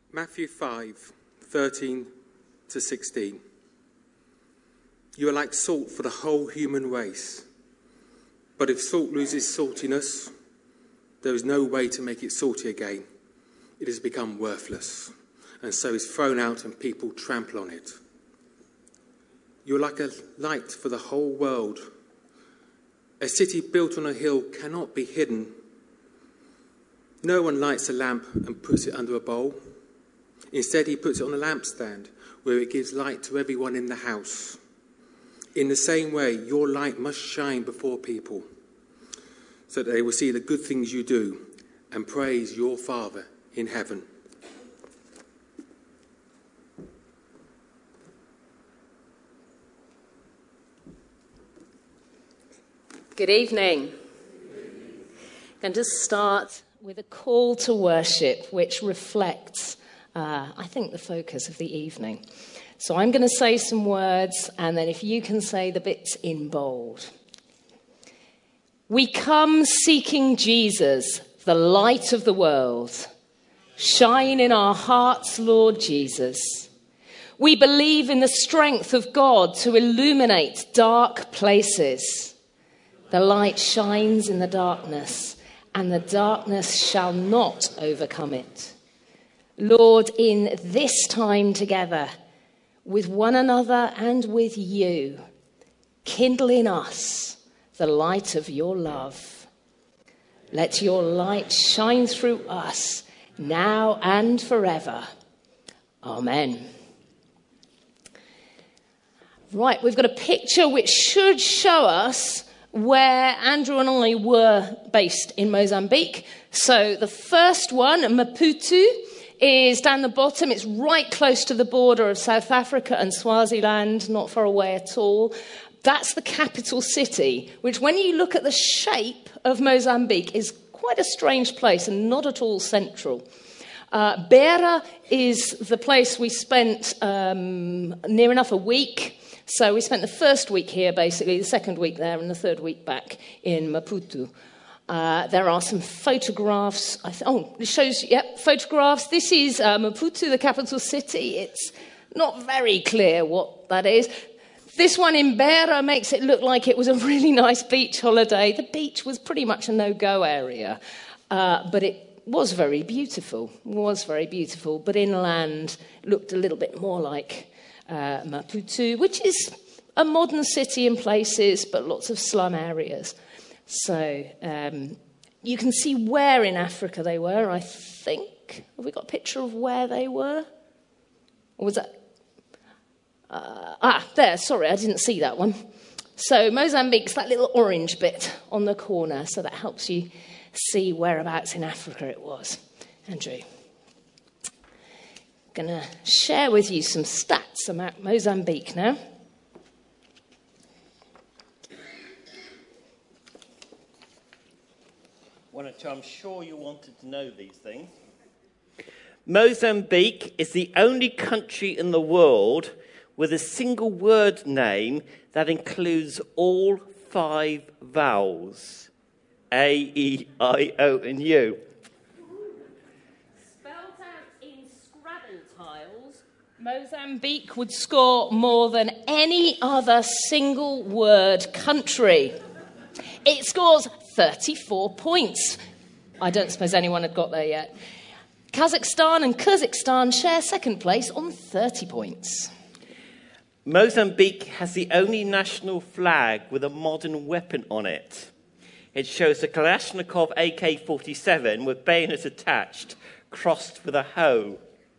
Matthew 5:13 to 16. You are like salt for the whole human race. But if salt loses saltiness, there is no way to make it salty again. It has become worthless, and so is thrown out and people trample on it. You are like a light for the whole world. A city built on a hill cannot be hidden. No one lights a lamp and puts it under a bowl. Instead, he puts it on a lampstand where it gives light to everyone in the house. In the same way, your light must shine before people, so that they will see the good things you do and praise your Father in heaven. Good evening. I'm going to start with a call to worship, which reflects, I think, the focus of the evening. So I'm going to say some words, and then if you can say the bits in bold. We come seeking Jesus, the light of the world. Shine in our hearts, Lord Jesus. We believe in the strength of God to illuminate dark places. The light shines in the darkness, and the darkness shall not overcome it. Lord, in this time together, with one another and with you, kindle in us the light of your love. Let your light shine through us now and forever. Amen. Right, we've got a picture which should show us where Andrew and I were based in Mozambique. So the first one, Maputo, is down the bottom. It's right close to the border of South Africa and Swaziland, not far away at all. That's the capital city, which when you look at the shape of Mozambique is quite a strange place and not at all central. Beira is the place we spent near enough a week. So we spent the first week here, basically, the second week there, and the third week back in Maputo. There are some photographs. It shows, photographs. This is Maputo, the capital city. It's not very clear what that is. This one in Beira makes it look like it was a really nice beach holiday. The beach was pretty much a no-go area, but it was very beautiful. But inland looked a little bit more like Maputo, which is a modern city in places, but lots of slum areas. So you can see where in Africa they were, I think. Have we got a picture of where they were? Or was that? There, sorry, I didn't see that one. So Mozambique's that little orange bit on the corner, so that helps you see whereabouts in Africa it was. Andrew. Going to share with you some stats about Mozambique now. I'm sure you wanted to know these things. Mozambique is the only country in the world with a single word name that includes all 5 vowels. A, E, I, O, and U. Mozambique would score more than any other single word country. It scores 34 points. I don't suppose anyone had got there yet. Kazakhstan and Kyrgyzstan share second place on 30 points. Mozambique has the only national flag with a modern weapon on it. It shows a Kalashnikov AK-47 with bayonet attached, crossed with a hoe.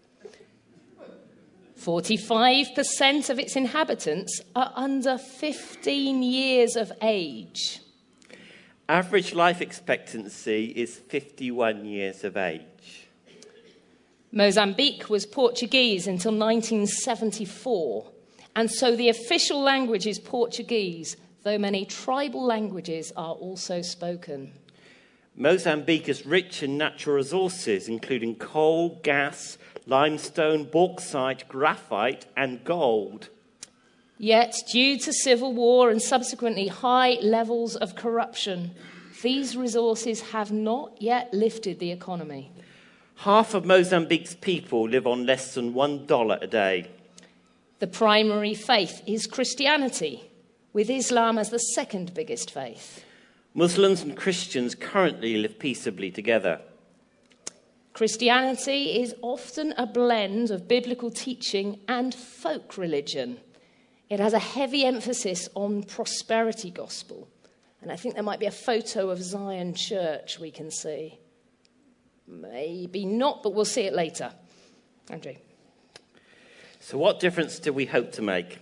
45% of its inhabitants are under 15 years of age. Average life expectancy is 51 years of age. Mozambique was Portuguese until 1974, and so the official language is Portuguese, though many tribal languages are also spoken. Mozambique is rich in natural resources, including coal, gas, limestone, bauxite, graphite, and gold. Yet, due to civil war and subsequently high levels of corruption, these resources have not yet lifted the economy. Half of Mozambique's people live on less than $1 a day. The primary faith is Christianity, with Islam as the second biggest faith. Muslims and Christians currently live peaceably together. Christianity is often a blend of biblical teaching and folk religion. It has a heavy emphasis on prosperity gospel. And I think there might be a photo of Zion Church we can see. Maybe not, but we'll see it later. Andrew. So what difference do we hope to make?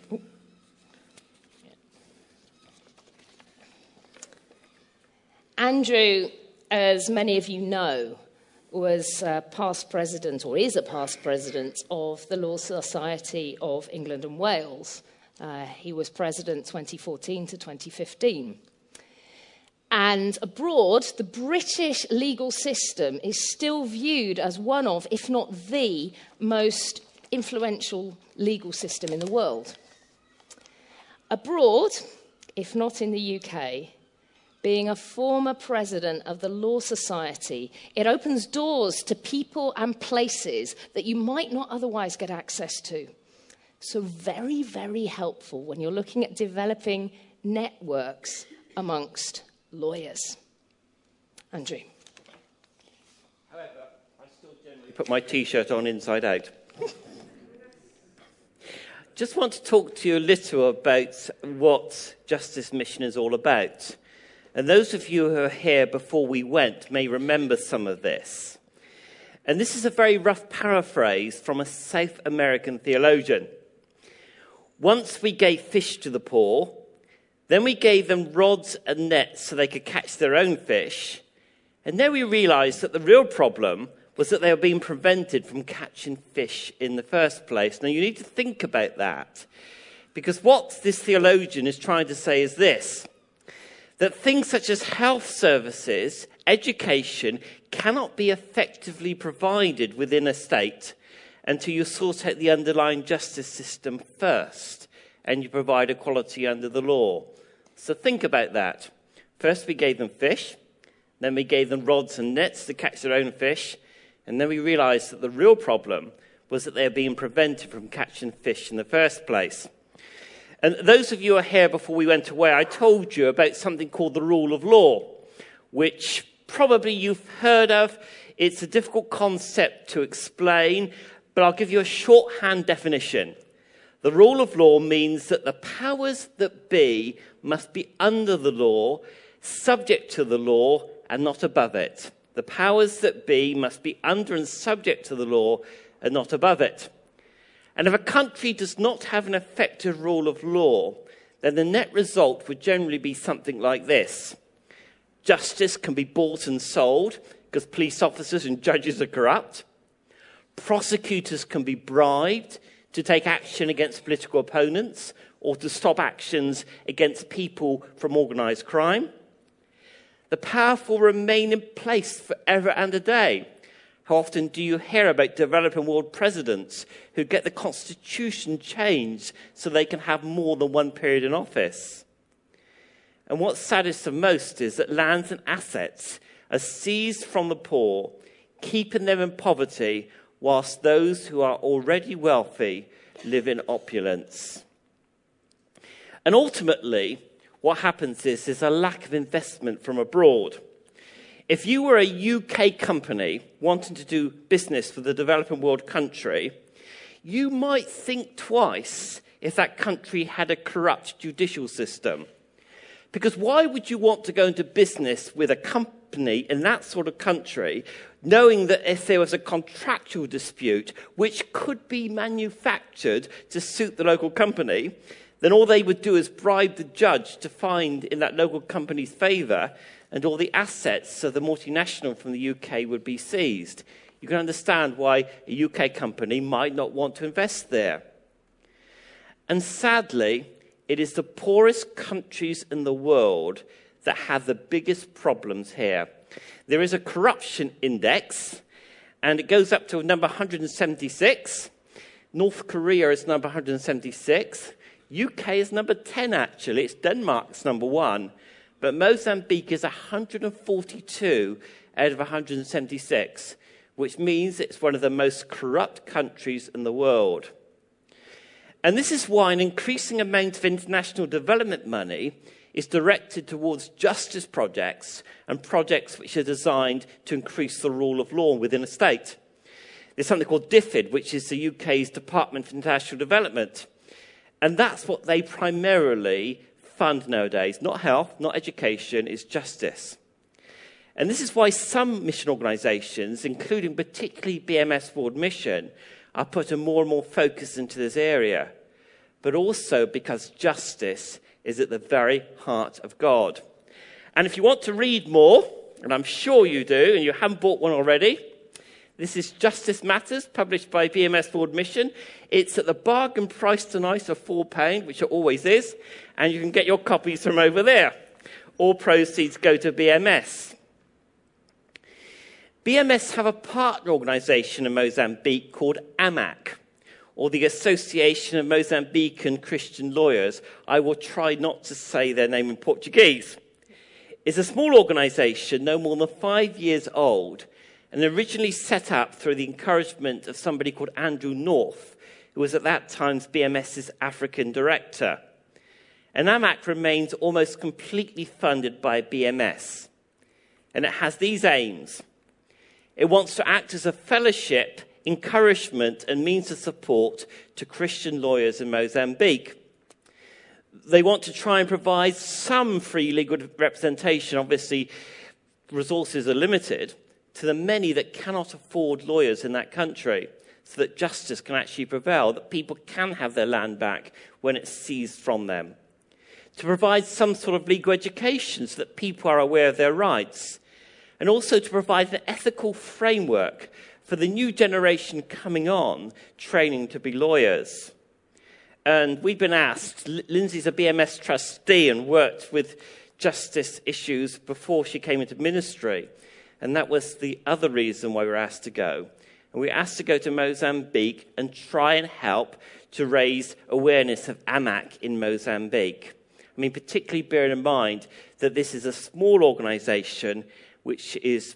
Andrew, as many of you know, was past president, or is a past president, of the Law Society of England and Wales. He was president 2014 to 2015. And abroad, the British legal system is still viewed as one of, if not the, most influential legal system in the world. Abroad, if not in the UK, being a former president of the Law Society, it opens doors to people and places that you might not otherwise get access to. So very, very helpful when you're looking at developing networks amongst lawyers. Andrew. However, I still generally put my T-shirt on inside out. Just want to talk to you a little about what Justice Mission is all about. And those of you who are here before we went may remember some of this. And this is a very rough paraphrase from a South American theologian. Once we gave fish to the poor, then we gave them rods and nets so they could catch their own fish. And then we realized that the real problem was that they were being prevented from catching fish in the first place. Now, you need to think about that. Because what this theologian is trying to say is this: that things such as health services, education, cannot be effectively provided within a state until you sort out the underlying justice system first and you provide equality under the law. So think about that. First we gave them fish, then we gave them rods and nets to catch their own fish, and then we realized that the real problem was that they were being prevented from catching fish in the first place. And those of you who are here before we went away, I told you about something called the rule of law, which probably you've heard of. It's a difficult concept to explain, but I'll give you a shorthand definition. The rule of law means that the powers that be must be under the law, subject to the law, and not above it. The powers that be must be under and subject to the law, and not above it. And if a country does not have an effective rule of law, then the net result would generally be something like this. Justice can be bought and sold because police officers and judges are corrupt. Prosecutors can be bribed to take action against political opponents or to stop actions against people from organised crime. The powerful remain in place forever and a day. How often do you hear about developing world presidents who get the constitution changed so they can have more than one period in office? And what's saddest of most is that lands and assets are seized from the poor, keeping them in poverty, whilst those who are already wealthy live in opulence. And ultimately, what happens is there's a lack of investment from abroad. If you were a UK company wanting to do business with a developing world country, you might think twice if that country had a corrupt judicial system. Because why would you want to go into business with a company in that sort of country, knowing that if there was a contractual dispute which could be manufactured to suit the local company, then all they would do is bribe the judge to find in that local company's favour, and all the assets of the multinational from the UK would be seized. You can understand why a UK company might not want to invest there. And sadly, it is the poorest countries in the world that have the biggest problems here. There is a corruption index, and it goes up to number 176. North Korea is number 176. UK is number 10, actually. It's Denmark's number 1. But Mozambique is 142 out of 176, which means it's one of the most corrupt countries in the world. And this is why an increasing amount of international development money is directed towards justice projects and projects which are designed to increase the rule of law within a state. There's something called DFID, which is the UK's Department for International Development. And that's what they primarily fund nowadays. Not health, not education, it's justice. And this is why some mission organisations, including particularly BMS World Mission, are putting more and more focus into this area. But also because justice is at the very heart of God. And if you want to read more, and I'm sure you do, and you haven't bought one already, this is Justice Matters, published by BMS World Mission. It's at the bargain price tonight of £4, which it always is, and you can get your copies from over there. All proceeds go to BMS. BMS have a partner organisation in Mozambique called AMAC, or the Association of Mozambican Christian Lawyers. I will try not to say their name in Portuguese. It's a small organisation, no more than 5 years old, and originally set up through the encouragement of somebody called Andrew North, who was at that time BMS's African director. And AMAC remains almost completely funded by BMS. And it has these aims. It wants to act as a fellowship, encouragement, and means of support to Christian lawyers in Mozambique. They want to try and provide some free legal representation. Obviously, resources are limited, to the many that cannot afford lawyers in that country, so that justice can actually prevail, that people can have their land back when it's seized from them. To provide some sort of legal education so that people are aware of their rights, and also to provide an ethical framework for the new generation coming on, training to be lawyers. And we've been asked, Lindsay's a BMS trustee and worked with justice issues before she came into ministry. And that was the other reason why we were asked to go. And we were asked to go to Mozambique and try and help to raise awareness of AMAC in Mozambique. I mean, particularly bearing in mind that this is a small organisation which is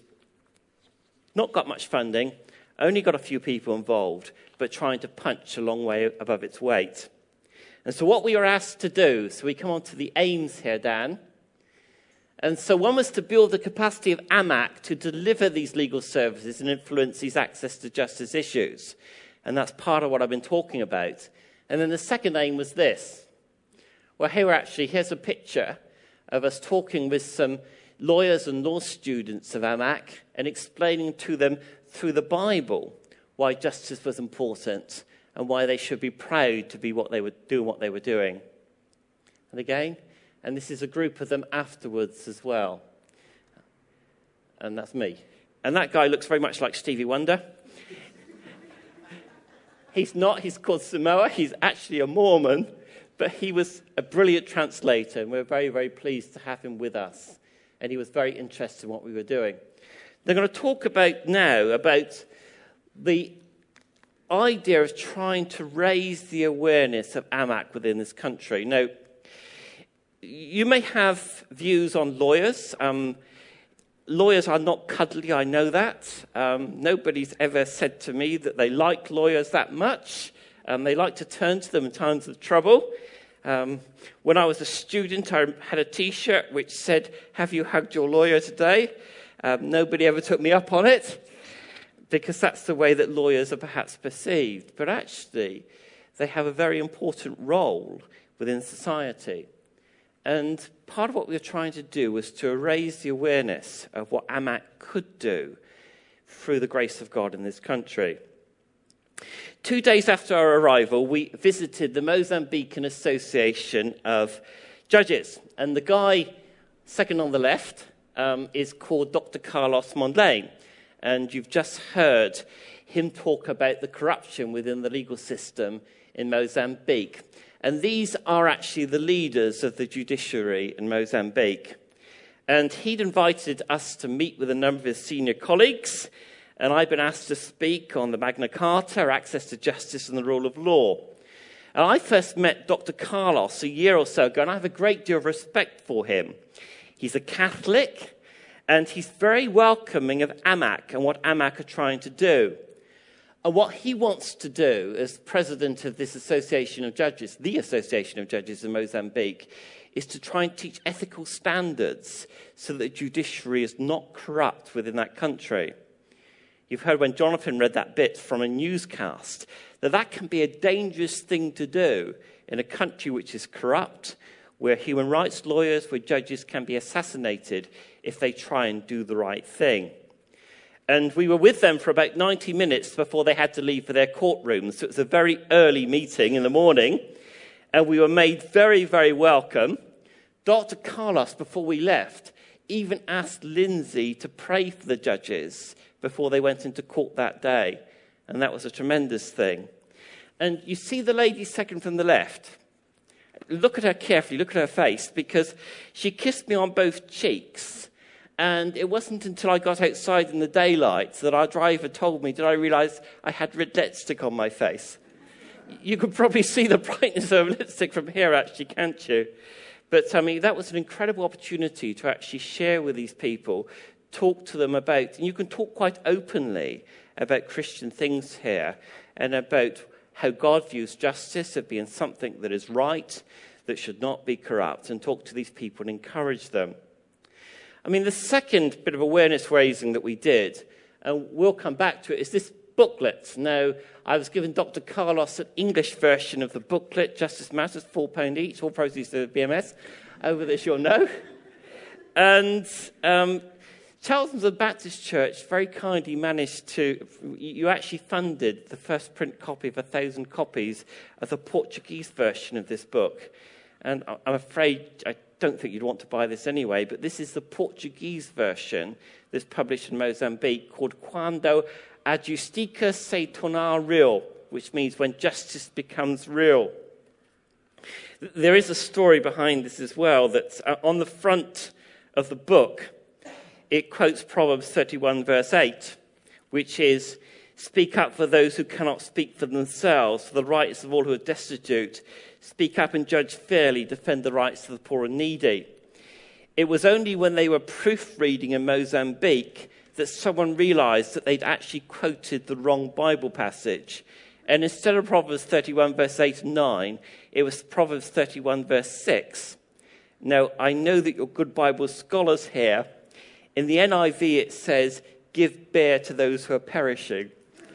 not got much funding, only got a few people involved, but trying to punch a long way above its weight. And so what we were asked to do, so we come on to the aims here, Dan. And so one was to build the capacity of AMAC to deliver these legal services and influence these access to justice issues. And that's part of what I've been talking about. And then the second aim was this. Well, here's a picture of us talking with some lawyers and law students of AMAC and explaining to them through the Bible why justice was important and why they should be proud to be what they were doing. And again, and this is a group of them afterwards as well. And that's me. And that guy looks very much like Stevie Wonder. He's not, he's called Samoa, he's actually a Mormon, but he was a brilliant translator, and we're very, very pleased to have him with us. And he was very interested in what we were doing. They're going to talk about the idea of trying to raise the awareness of AMAC within this country. Now, you may have views on lawyers. Lawyers are not cuddly, I know that. Nobody's ever said to me that they like lawyers that much. They like to turn to them in times of trouble. When I was a student, I had a T-shirt which said, "Have you hugged your lawyer today?" Nobody ever took me up on it, because that's the way that lawyers are perhaps perceived. But actually, they have a very important role within society. And part of what we were trying to do was to raise the awareness of what AMAC could do through the grace of God in this country. 2 days after our arrival, we visited the Mozambican Association of Judges. And the guy, second on the left, is called Dr. Carlos Mondlane. And you've just heard him talk about the corruption within the legal system in Mozambique. And these are actually the leaders of the judiciary in Mozambique. And he'd invited us to meet with a number of his senior colleagues. And I've been asked to speak on the Magna Carta, access to justice and the rule of law. And I first met Dr. Carlos a year or so ago, and I have a great deal of respect for him. He's a Catholic, And he's very welcoming of AMAC and what AMAC are trying to do. And what he wants to do as president of this Association of Judges, the Association of Judges in Mozambique, is to try and teach ethical standards so that the judiciary is not corrupt within that country. You've heard when Jonathan read that bit from a newscast, that can be a dangerous thing to do in a country which is corrupt, where human rights lawyers, where judges can be assassinated if they try and do the right thing. And we were with them for about 90 minutes before they had to leave for their courtrooms. So it was a very early meeting in the morning, and we were made very, very welcome. Dr. Carlos, before we left, even asked Lindsay to pray for the judges before they went into court that day. And that was a tremendous thing. And you see the lady second from the left. Look at her carefully, look at her face, because she kissed me on both cheeks. And it wasn't until I got outside in the daylight that our driver told me, did I realise I had red lipstick on my face. You could probably see the brightness of lipstick from here, actually, can't you? But, I mean, that was an incredible opportunity to actually share with these people, talk to them about, and you can talk quite openly about Christian things here, and about how God views justice as being something that is right, that should not be corrupt, and talk to these people and encourage them. I mean, the second bit of awareness raising that we did, and we'll come back to it, is this booklet. Now, I was given Dr. Carlos an English version of the booklet, Justice Matters, £4 each, all proceeds to the BMS. Over this, you'll know. And Charlton Baptist Church very kindly managed to, you actually funded the first print copy of 1,000 copies of the Portuguese version of this book. And I'm afraid, I don't think you'd want to buy this anyway, but this is the Portuguese version that's published in Mozambique, called Quando a Justiça se tornar real, which means when justice becomes real. There is a story behind this as well, that's on the front of the book. It quotes Proverbs 31, verse 8, which is, "Speak up for those who cannot speak for themselves, for the rights of all who are destitute. Speak up and judge fairly, defend the rights of the poor and needy." It was only when they were proofreading in Mozambique that someone realized that they'd actually quoted the wrong Bible passage. And instead of Proverbs 31, verse 8 and 9, it was Proverbs 31, verse 6. Now, I know that you're good Bible scholars here. In the NIV, it says, "Give bear to those who are perishing."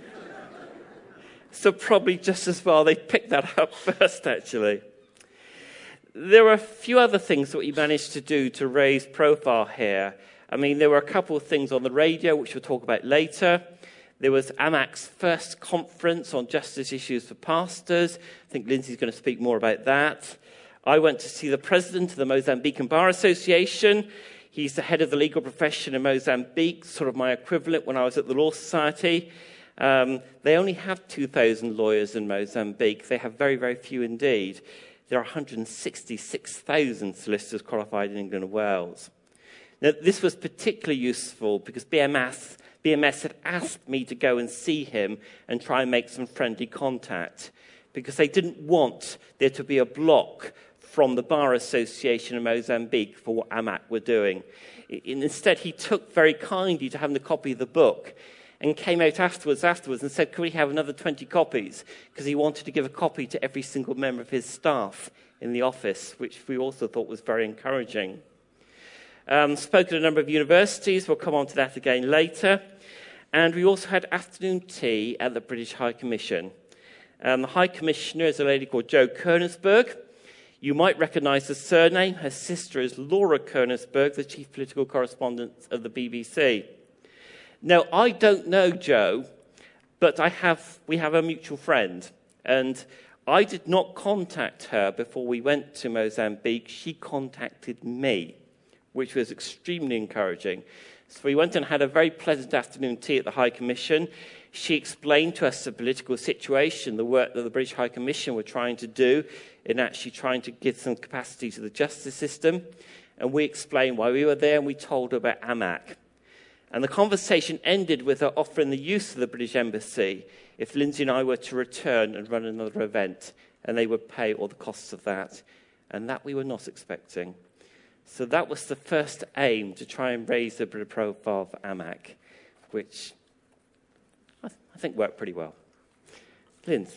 So probably just as well they picked that up first, actually. There were a few other things that we managed to do to raise profile here. I mean, there were a couple of things on the radio, which we'll talk about later. There was AMAC's first conference on justice issues for pastors. I think Lindsay's going to speak more about that. I went to see the president of the Mozambican Bar Association. He's the head of the legal profession in Mozambique, sort of my equivalent when I was at the Law Society. They only have 2,000 lawyers in Mozambique. They have very, very few indeed. There are 166,000 solicitors qualified in England and Wales. Now, this was particularly useful because BMS had asked me to go and see him and try and make some friendly contact, because they didn't want there to be a block from the Bar Association in Mozambique for what AMAC were doing. Instead, he took very kindly to having a copy of the book and came out afterwards and said, "Could we have another 20 copies?" Because he wanted to give a copy to every single member of his staff in the office, which we also thought was very encouraging. Spoken at a number of universities. We'll come on to that again later. And we also had afternoon tea at the British High Commission. The High Commissioner is a lady called Jo Koenigsberg. You might recognise the surname. Her sister is Laura Koenigsberg, the chief political correspondent of the BBC. Now, I don't know Jo, but we have a mutual friend. And I did not contact her before we went to Mozambique. She contacted me, which was extremely encouraging. So we went and had a very pleasant afternoon tea at the High Commission. She explained to us the political situation, the work that the British High Commission were trying to do in actually trying to give some capacity to the justice system. And we explained why we were there, and we told her about AMAC. And the conversation ended with her offering the use of the British Embassy if Lindsay and I were to return and run another event, and they would pay all the costs of that. And that we were not expecting. So that was the first aim, to try and raise the profile for AMAC, which I think worked pretty well. Linz.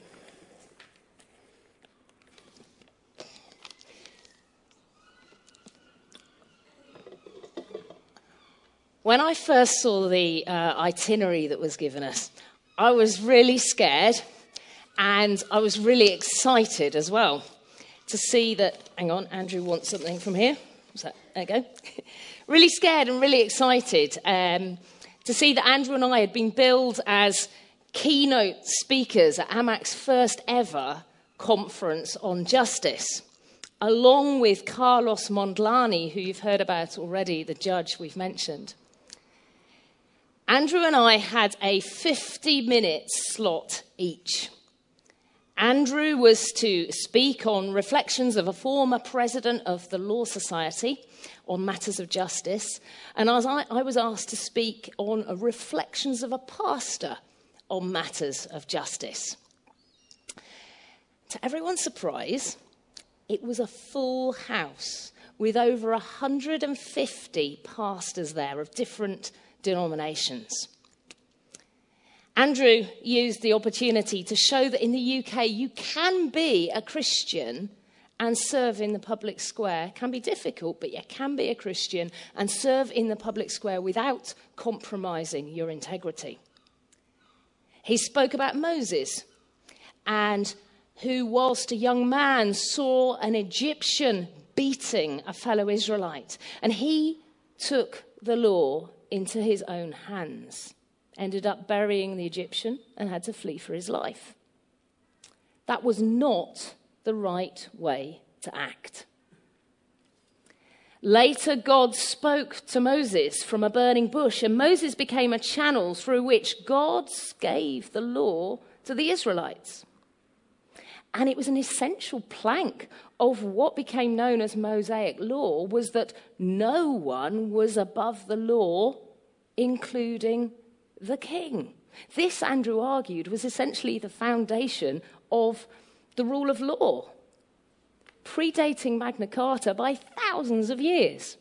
When I first saw the itinerary that was given us, I was really scared and I was really excited as well to see that, hang on, Andrew wants something from here. What's that? There you go. Really scared and really excited to see that Andrew and I had been billed as keynote speakers at AMAC's first ever conference on justice, along with Carlos Mondlane, who you've heard about already, the judge we've mentioned. Andrew and I had a 50-minute slot each. Andrew was to speak on reflections of a former president of the Law Society on matters of justice, and I was asked to speak on reflections of a pastor on matters of justice. To everyone's surprise, it was a full house with over 150 pastors there of different denominations. Andrew used the opportunity to show that in the UK you can be a Christian and serve in the public square. It can be difficult, but you can be a Christian and serve in the public square without compromising your integrity. He spoke about Moses, and who, whilst a young man, saw an Egyptian beating a fellow Israelite, and he took the law into his own hands, ended up burying the Egyptian and had to flee for his life. That was not the right way to act. Later, God spoke to Moses from a burning bush, and Moses became a channel through which God gave the law to the Israelites. And it was an essential plank of what became known as Mosaic law, was that no one was above the law, including the king. This, Andrew argued, was essentially the foundation of the rule of law, predating Magna Carta by thousands of years.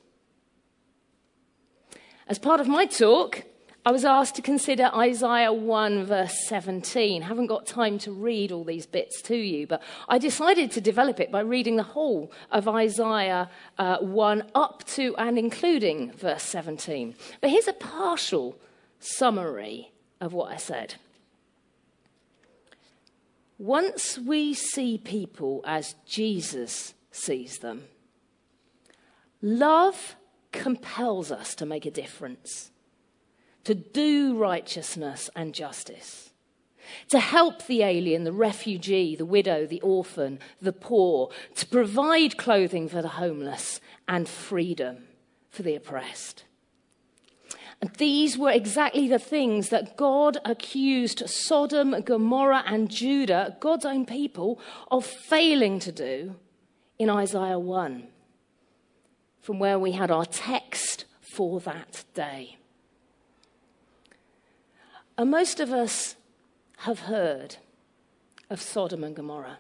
As part of my talk, I was asked to consider Isaiah 1 verse 17. I haven't got time to read all these bits to you, but I decided to develop it by reading the whole of Isaiah 1 up to and including verse 17. But here's a partial summary of what I said. Once we see people as Jesus sees them, love compels us to make a difference, to do righteousness and justice, to help the alien, the refugee, the widow, the orphan, the poor, to provide clothing for the homeless and freedom for the oppressed. And these were exactly the things that God accused Sodom, Gomorrah, and Judah, God's own people, of failing to do in Isaiah 1, from where we had our text for that day. And most of us have heard of Sodom and Gomorrah.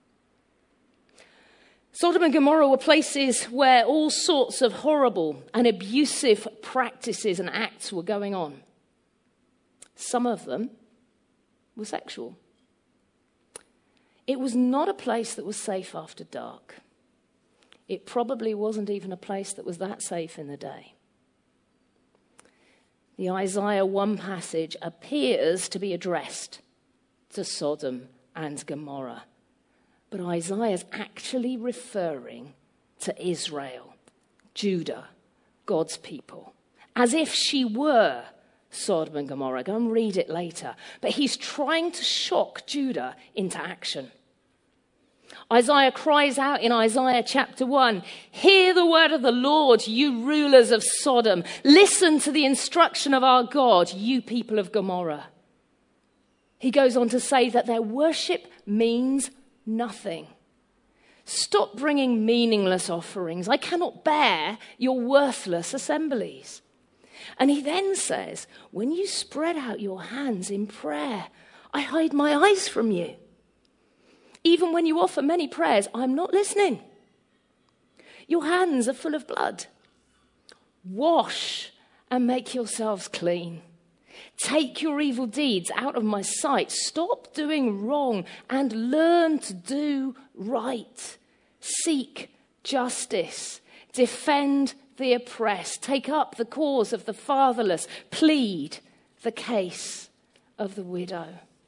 Sodom and Gomorrah were places where all sorts of horrible and abusive practices and acts were going on. Some of them were sexual. It was not a place that was safe after dark. It probably wasn't even a place that was that safe in the day. The Isaiah 1 passage appears to be addressed to Sodom and Gomorrah. But Isaiah is actually referring to Israel, Judah, God's people, as if she were Sodom and Gomorrah. Go and read it later. But he's trying to shock Judah into action. Isaiah cries out in Isaiah chapter 1, "Hear the word of the Lord, you rulers of Sodom. Listen to the instruction of our God, you people of Gomorrah." He goes on to say that their worship means nothing. Stop bringing meaningless offerings. I cannot bear your worthless assemblies. And he then says, when you spread out your hands in prayer, I hide my eyes from you. Even when you offer many prayers, I'm not listening. Your hands are full of blood. Wash and make yourselves clean. Take your evil deeds out of my sight. Stop doing wrong and learn to do right. Seek justice. Defend the oppressed. Take up the cause of the fatherless. Plead the case of the widow.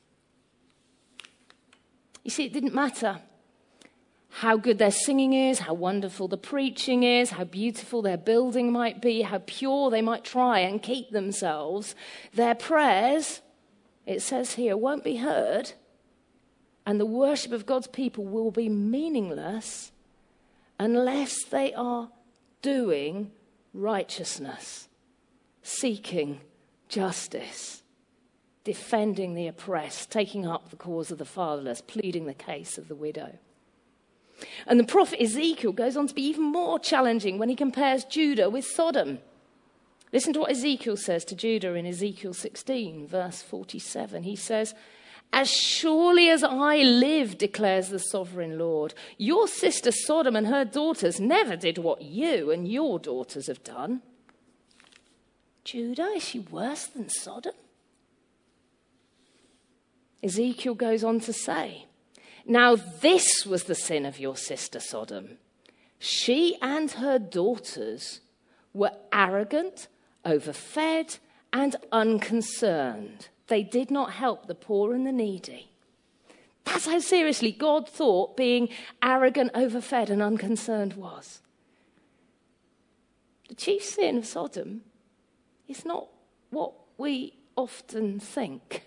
You see, it didn't matter how good their singing is, how wonderful the preaching is, how beautiful their building might be, how pure they might try and keep themselves. Their prayers, it says here, won't be heard, and the worship of God's people will be meaningless unless they are doing righteousness, seeking justice, defending the oppressed, taking up the cause of the fatherless, pleading the case of the widow. And the prophet Ezekiel goes on to be even more challenging when he compares Judah with Sodom. Listen to what Ezekiel says to Judah in Ezekiel 16, verse 47. He says, "As surely as I live, declares the sovereign Lord, your sister Sodom and her daughters never did what you and your daughters have done." Judah, is she worse than Sodom? Ezekiel goes on to say, "Now this was the sin of your sister Sodom. She and her daughters were arrogant, overfed, and unconcerned. They did not help the poor and the needy." That's how seriously God thought being arrogant, overfed, and unconcerned was. The chief sin of Sodom is not what we often think.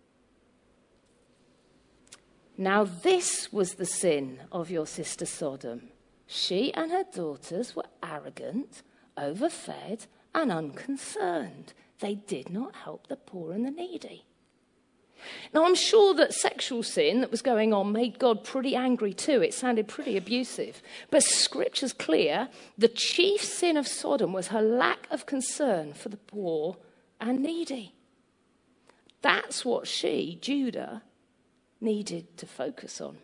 Now this was the sin of your sister Sodom. She and her daughters were arrogant, overfed, and unconcerned. They did not help the poor and the needy. Now I'm sure that sexual sin that was going on made God pretty angry too. It sounded pretty abusive. But Scripture's clear, the chief sin of Sodom was her lack of concern for the poor and needy. That's what she, Judah, needed to focus on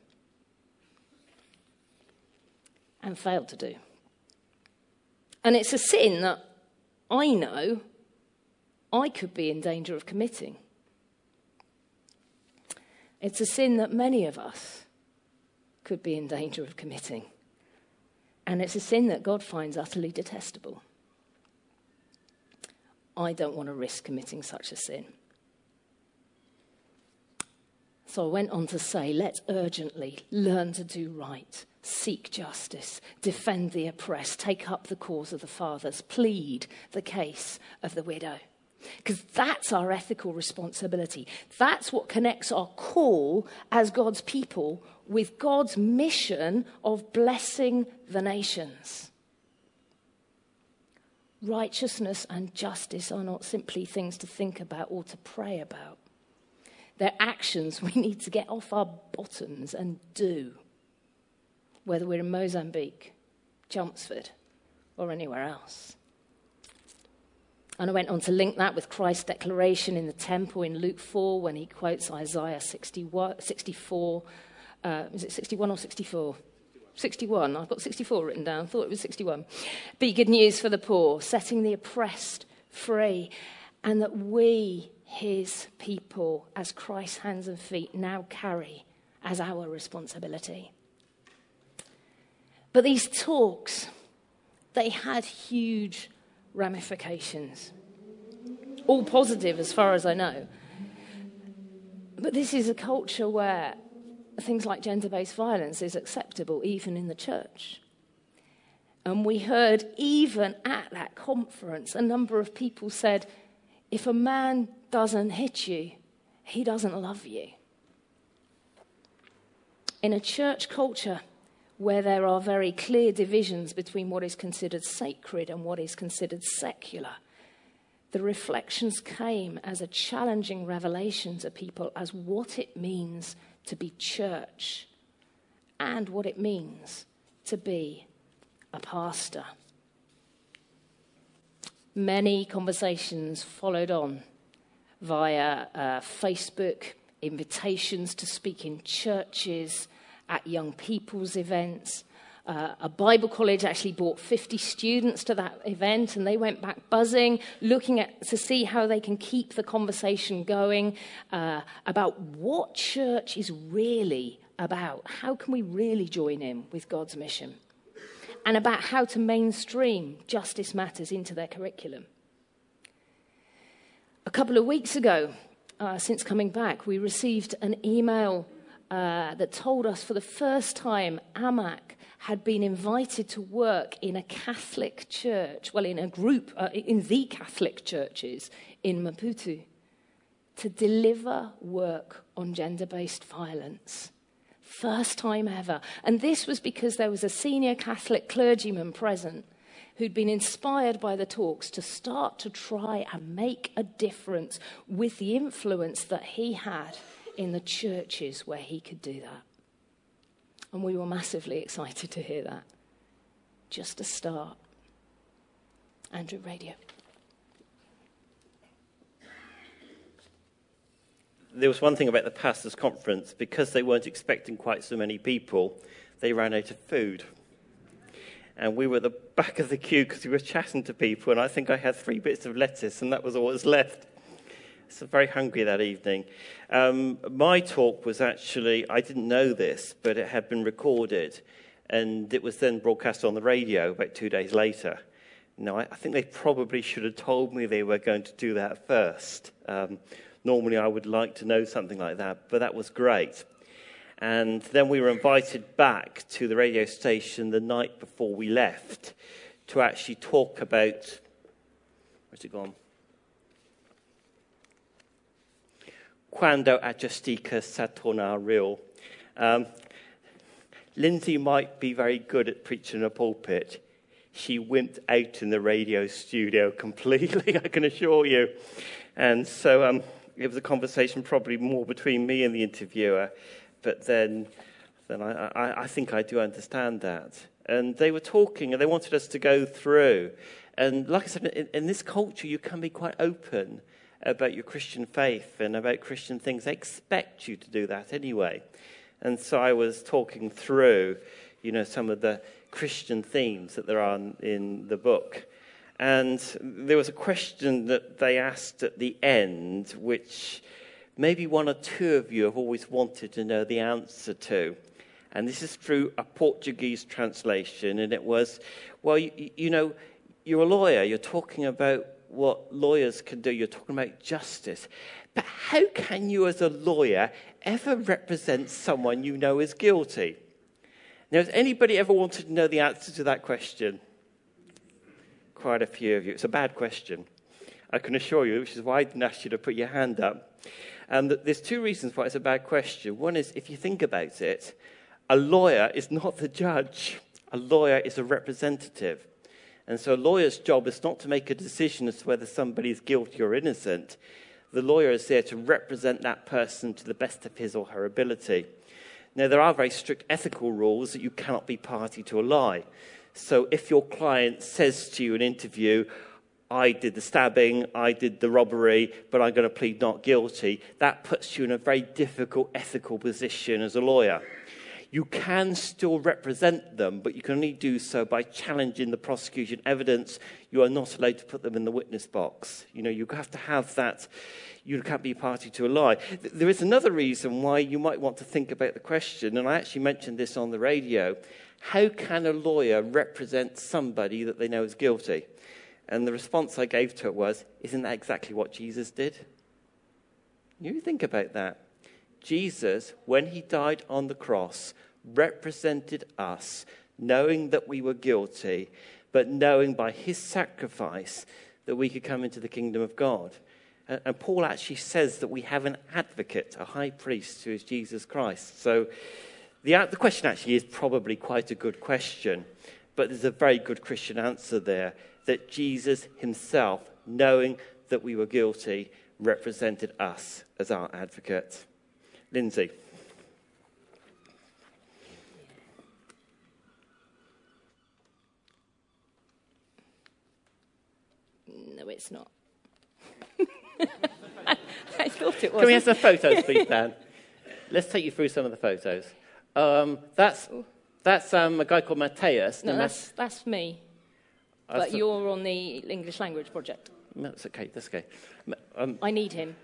and failed to do. And it's a sin that I know I could be in danger of committing. It's a sin that many of us could be in danger of committing. And it's a sin that God finds utterly detestable. I don't want to risk committing such a sin. So I went on to say, let's urgently learn to do right, seek justice, defend the oppressed, take up the cause of the fathers, plead the case of the widow. Because that's our ethical responsibility. That's what connects our call as God's people with God's mission of blessing the nations. Righteousness and justice are not simply things to think about or to pray about. They're actions we need to get off our bottoms and do, whether we're in Mozambique, Chelmsford, or anywhere else. And I went on to link that with Christ's declaration in the temple in Luke 4 when he quotes Isaiah 64. Is it 61 or 64? 61. I've got 64 written down. Thought it was 61. Be good news for the poor, setting the oppressed free, and that we, his people, as Christ's hands and feet, now carry as our responsibility. But these talks, they had huge ramifications. All positive as far as I know. But this is a culture where things like gender-based violence is acceptable even in the church. And we heard even at that conference, a number of people said, if a man doesn't hit you, he doesn't love you. In a church culture where there are very clear divisions between what is considered sacred and what is considered secular, the reflections came as a challenging revelation to people as what it means to be church and what it means to be a pastor. Many conversations followed on via Facebook, invitations to speak in churches, at young people's events, A Bible college actually brought 50 students to that event, and they went back buzzing, looking to see how they can keep the conversation going about what church is really about. How can we really join in with God's mission? And about how to mainstream justice matters into their curriculum. A couple of weeks ago, since coming back, we received an email that told us for the first time Amak had been invited to work in a Catholic church, well, in a group, in the Catholic churches in Maputo, to deliver work on gender-based violence. First time ever. And this was because there was a senior Catholic clergyman present who'd been inspired by the talks to start to try and make a difference with the influence that he had in the churches where he could do that. And we were massively excited to hear that. Just a start. Andrew, radio. There was one thing about the pastors' conference. Because they weren't expecting quite so many people, they ran out of food. And we were at the back of the queue because we were chatting to people, and I think I had 3 bits of lettuce, and that was all that was left. So very hungry that evening. My talk was actually, I didn't know this, but it had been recorded, and it was then broadcast on the radio about 2 days later. Now, I think they probably should have told me they were going to do that first. Normally, I would like to know something like that, but that was great. And then we were invited back to the radio station the night before we left to actually talk about... Where's it gone? Quando a Justica sa torna real. Lindsay might be very good at preaching in a pulpit. She wimped out in the radio studio completely, I can assure you. And so it was a conversation probably more between me and the interviewer. But then I think I do understand that. And they were talking, and they wanted us to go through. And like I said, in this culture, you can be quite open about your Christian faith and about Christian things. They expect you to do that anyway. And so I was talking through, some of the Christian themes that there are in the book. And there was a question that they asked at the end, which maybe 1 or 2 of you have always wanted to know the answer to. And this is through a Portuguese translation. And it was, well, you're a lawyer. You're talking about what lawyers can do. You're talking about justice. But how can you as a lawyer ever represent someone you know is guilty? Now, has anybody ever wanted to know the answer to that question? Quite a few of you. It's a bad question, I can assure you, which is why I didn't ask you to put your hand up. And there's 2 reasons why it's a bad question. One is, if you think about it, a lawyer is not the judge. A lawyer is a representative. And so a lawyer's job is not to make a decision as to whether somebody is guilty or innocent. The lawyer is there to represent that person to the best of his or her ability. Now, there are very strict ethical rules that you cannot be party to a lie. So if your client says to you in an interview, I did the stabbing, I did the robbery, but I'm going to plead not guilty, that puts you in a very difficult ethical position as a lawyer. You can still represent them, but you can only do so by challenging the prosecution evidence. You are not allowed to put them in the witness box. You have to have that. You can't be party to a lie. There is another reason why you might want to think about the question, and I actually mentioned this on the radio. How can a lawyer represent somebody that they know is guilty? And the response I gave to it was, isn't that exactly what Jesus did? You think about that. Jesus, when he died on the cross, represented us, knowing that we were guilty, but knowing by his sacrifice that we could come into the kingdom of God. And Paul actually says that we have an advocate, a high priest, who is Jesus Christ. So the question actually is probably quite a good question, but there's a very good Christian answer there, that Jesus himself, knowing that we were guilty, represented us as our advocate. Lindsay. No, it's not. I thought it was. Can we have some photos, please, Dan? Let's take you through some of the photos. That's a guy called Matthias. No, that's me. But you're on the English language project. No, that's okay. That's okay. I need him.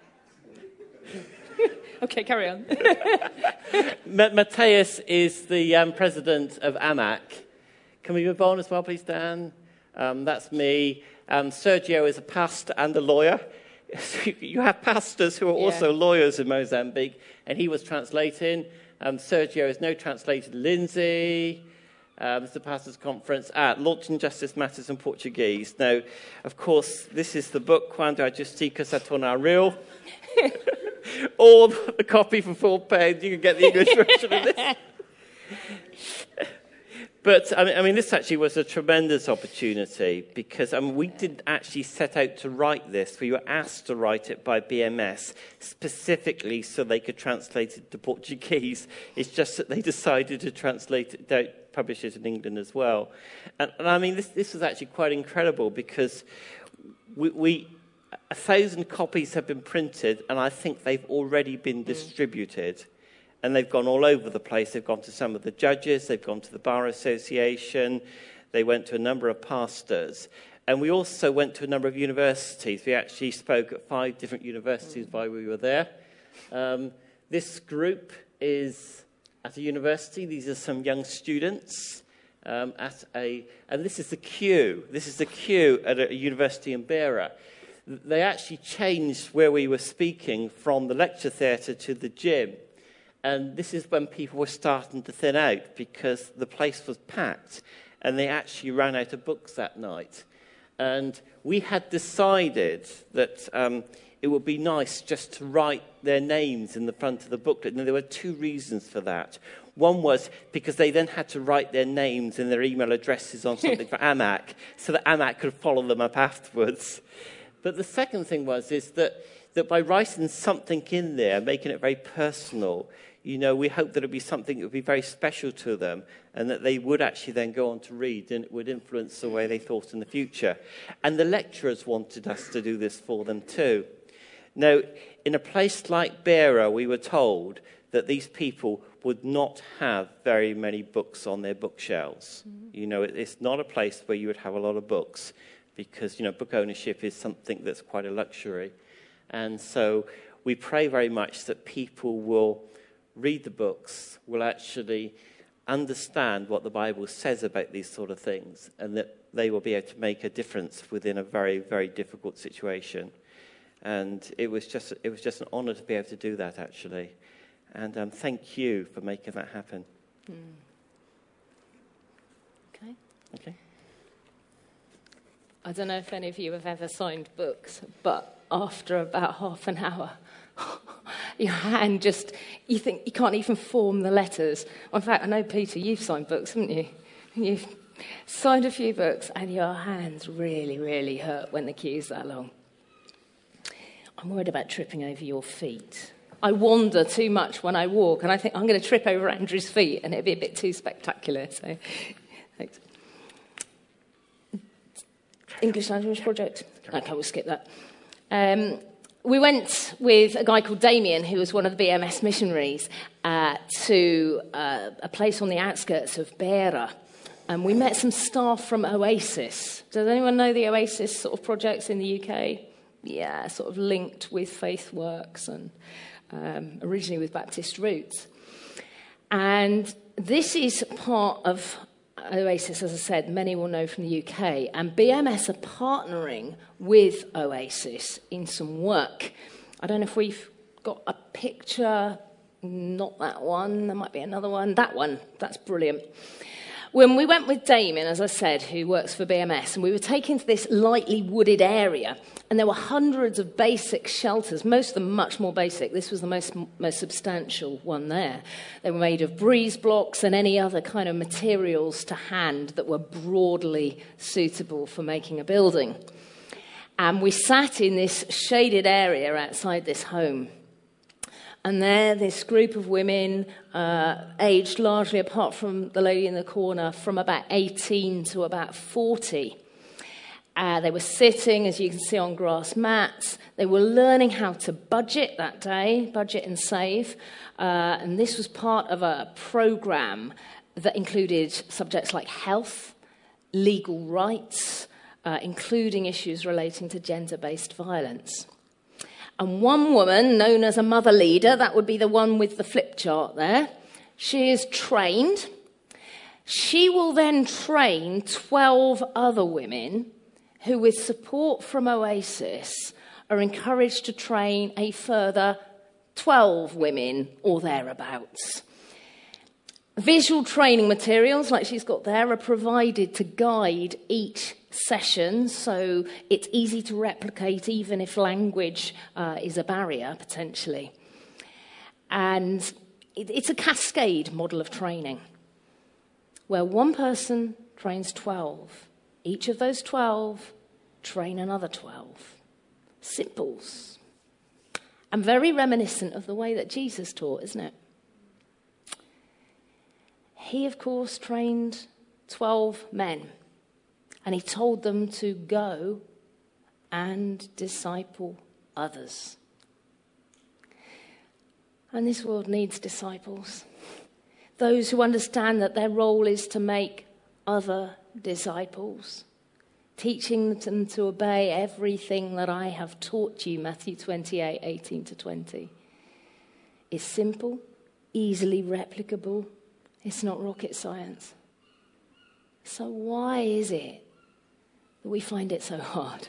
Okay, carry on. Matthias is the president of AMAC. Can we move on as well, please, Dan? That's me. Sergio is a pastor and a lawyer. You have pastors who are also lawyers in Mozambique, and he was translating. Sergio is now translated Lindsay. This is the Pastors' Conference at Launching Justice Matters in Portuguese. Now, of course, this is the book, Quando a Justiça se torna real. Or the copy for full page. You can get the English version of this. But, I mean, this actually was a tremendous opportunity because we didn't actually set out to write this. We were asked to write it by BMS specifically so they could translate it to Portuguese. It's just that they decided to translate it, publish it in England as well. And I mean, this was actually quite incredible because 1,000 copies have been printed and I think they've already been distributed. And they've gone all over the place. They've gone to some of the judges. They've gone to the Bar Association. They went to a number of pastors. And we also went to a number of universities. We actually spoke at 5 different universities while we were there. This group is at a university. These are some young students and this is the queue. This is the queue at a university in Beira. They actually changed where we were speaking from the lecture theatre to the gym. And this is when people were starting to thin out because the place was packed and they actually ran out of books that night. And we had decided that it would be nice just to write their names in the front of the booklet. And there were 2 reasons for that. One was because they then had to write their names and their email addresses on something for AMAC so that AMAC could follow them up afterwards. But the second thing is that by writing something in there, making it very personal, we hope that it would be something that would be very special to them and that they would actually then go on to read and it would influence the way they thought in the future. And the lecturers wanted us to do this for them too. Now, in a place like Beira, we were told that these people would not have very many books on their bookshelves. It's not a place where you would have a lot of books because, book ownership is something that's quite a luxury. And so we pray very much that people will read the books, will actually understand what the Bible says about these sort of things, and that they will be able to make a difference within a very, very difficult situation. And it was just an honour to be able to do that, actually. And thank you for making that happen. Okay. I don't know if any of you have ever signed books, but after about half an hour, your hand you think you can't even form the letters. In fact, I know, Peter, you've signed books, haven't you? You've signed a few books and your hands really, really hurt when the queue's that long. I'm worried about tripping over your feet. I wander too much when I walk and I think I'm going to trip over Andrew's feet and it'd be a bit too spectacular. So, thanks. English Language Project. Okay, we'll skip that. We went with a guy called Damien, who was one of the BMS missionaries, to a place on the outskirts of Beira. And we met some staff from Oasis. Does anyone know the Oasis sort of projects in the UK? Yeah, sort of linked with Faith Works and originally with Baptist roots. And this is part of Oasis, as I said, many will know from the UK, and BMS are partnering with Oasis in some work. I don't know if we've got a picture, not that one, there might be another one, that one, that's brilliant. When we went with Damien, as I said, who works for BMS, and we were taken to this lightly wooded area, and there were hundreds of basic shelters, most of them much more basic. This was the most substantial one there. They were made of breeze blocks and any other kind of materials to hand that were broadly suitable for making a building. And we sat in this shaded area outside this home. And there, this group of women, aged largely apart from the lady in the corner, from about 18 to about 40. They were sitting, as you can see, on grass mats. They were learning how to budget that day, budget and save. And this was part of a program that included subjects like health, legal rights, including issues relating to gender-based violence. And one woman, known as a mother leader, that would be the one with the flip chart there, she is trained. She will then train 12 other women who, with support from Oasis, are encouraged to train a further 12 women or thereabouts. Visual training materials, like she's got there, are provided to guide each session, so it's easy to replicate even if language is a barrier, potentially. And it's a cascade model of training, where one person trains 12. Each of those 12 train another 12. Simples. And very reminiscent of the way that Jesus taught, isn't it? He, of course, trained 12 men. And he told them to go and disciple others. And this world needs disciples. Those who understand that their role is to make other disciples, teaching them to obey everything that I have taught you, Matthew 28, 18 to 20. It's simple, easily replicable. It's not rocket science. So why is it that we find it so hard?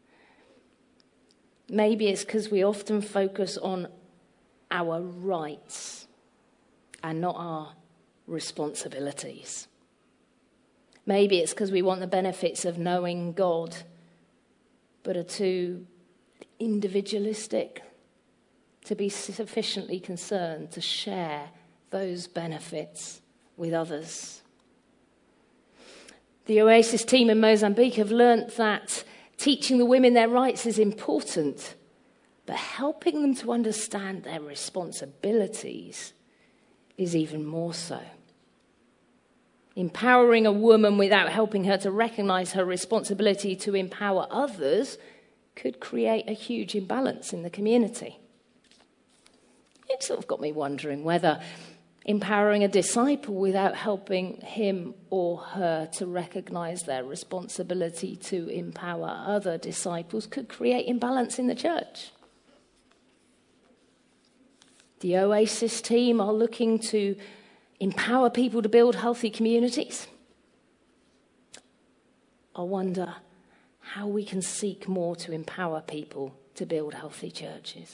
Maybe it's because we often focus on our rights and not our responsibilities. Maybe it's because we want the benefits of knowing God, but are too individualistic to be sufficiently concerned to share those benefits with others. The Oasis team in Mozambique have learnt that teaching the women their rights is important, but helping them to understand their responsibilities is even more so. Empowering a woman without helping her to recognise her responsibility to empower others could create a huge imbalance in the community. It sort of got me wondering whether empowering a disciple without helping him or her to recognise their responsibility to empower other disciples could create imbalance in the church. The Oasis team are looking to empower people to build healthy communities. I wonder how we can seek more to empower people to build healthy churches.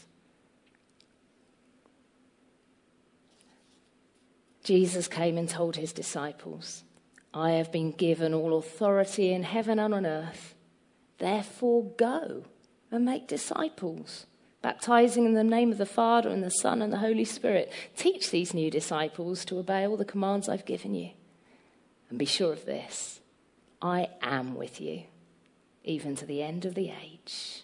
Jesus came and told his disciples, I have been given all authority in heaven and on earth. Therefore go and make disciples, baptizing in the name of the Father and the Son and the Holy Spirit. Teach these new disciples to obey all the commands I've given you. And be sure of this, I am with you, even to the end of the age.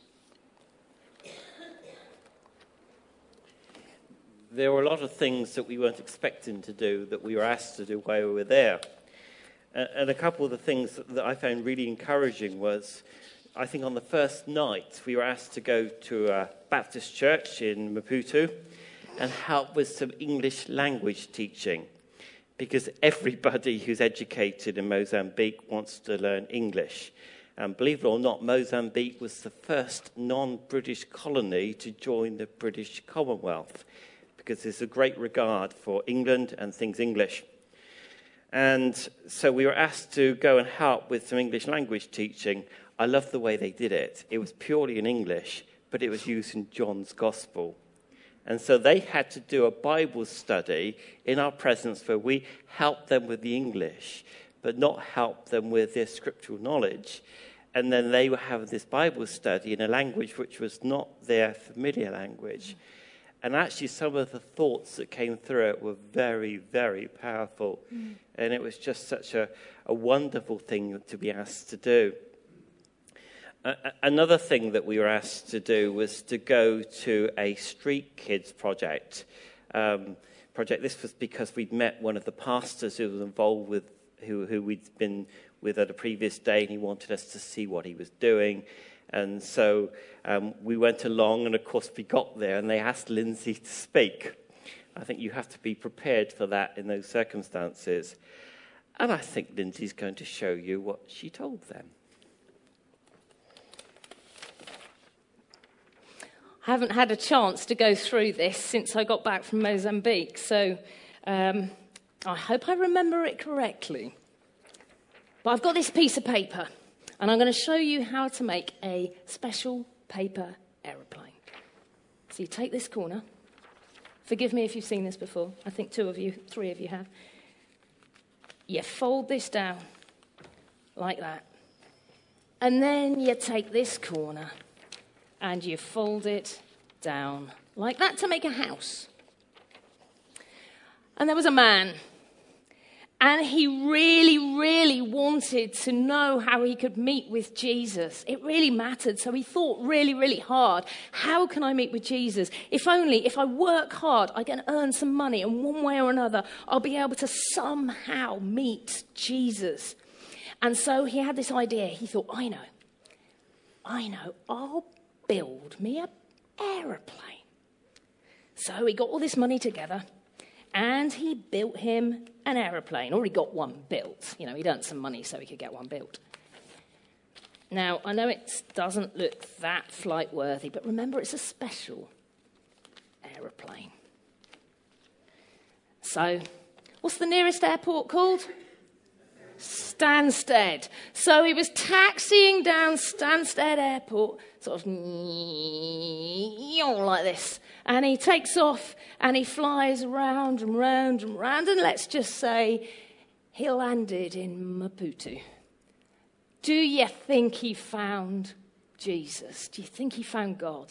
There were a lot of things that we weren't expecting to do that we were asked to do while we were there. And a couple of the things that I found really encouraging was, I think on the first night, we were asked to go to a Baptist church in Maputo and help with some English language teaching, because everybody who's educated in Mozambique wants to learn English. And believe it or not, Mozambique was the first non-British colony to join the British Commonwealth, because there's a great regard for England and things English. And so we were asked to go and help with some English language teaching. I love the way they did it. It was purely in English, but it was using John's Gospel. And so they had to do a Bible study in our presence where we helped them with the English, but not help them with their scriptural knowledge. And then they were having this Bible study in a language which was not their familiar language. And actually, some of the thoughts that came through it were very, very powerful. And it was just such a wonderful thing to be asked to do. Another thing that we were asked to do was to go to a street kids project. This was because we'd met one of the pastors who was involved with, who we'd been with at a previous day, and he wanted us to see what he was doing. And so we went along, and of course we got there, and they asked Lindsay to speak. I think you have to be prepared for that in those circumstances. And I think Lindsay's going to show you what she told them. I haven't had a chance to go through this since I got back from Mozambique, so I hope I remember it correctly. But I've got this piece of paper, and I'm going to show you how to make a special paper aeroplane. So you take this corner. Forgive me if you've seen this before. I think 2 of you, 3 of you have. You fold this down like that. And then you take this corner and you fold it down like that to make a house. And there was a man, and he really, really wanted to know how he could meet with Jesus. It really mattered, so he thought really, really hard. How can I meet with Jesus? If I work hard, I can earn some money, and one way or another, I'll be able to somehow meet Jesus. And so he had this idea. He thought, I know, I'll build me an aeroplane. So he got all this money together, and he built him an aeroplane. Or he got one built. You know, he'd earned some money so he could get one built. Now, I know it doesn't look that flight-worthy, but remember, it's a special aeroplane. So, what's the nearest airport called? Stansted. So he was taxiing down Stansted Airport, sort of like this. And he takes off and he flies around and round and round. And let's just say he landed in Maputo. Do you think he found Jesus? Do you think he found God?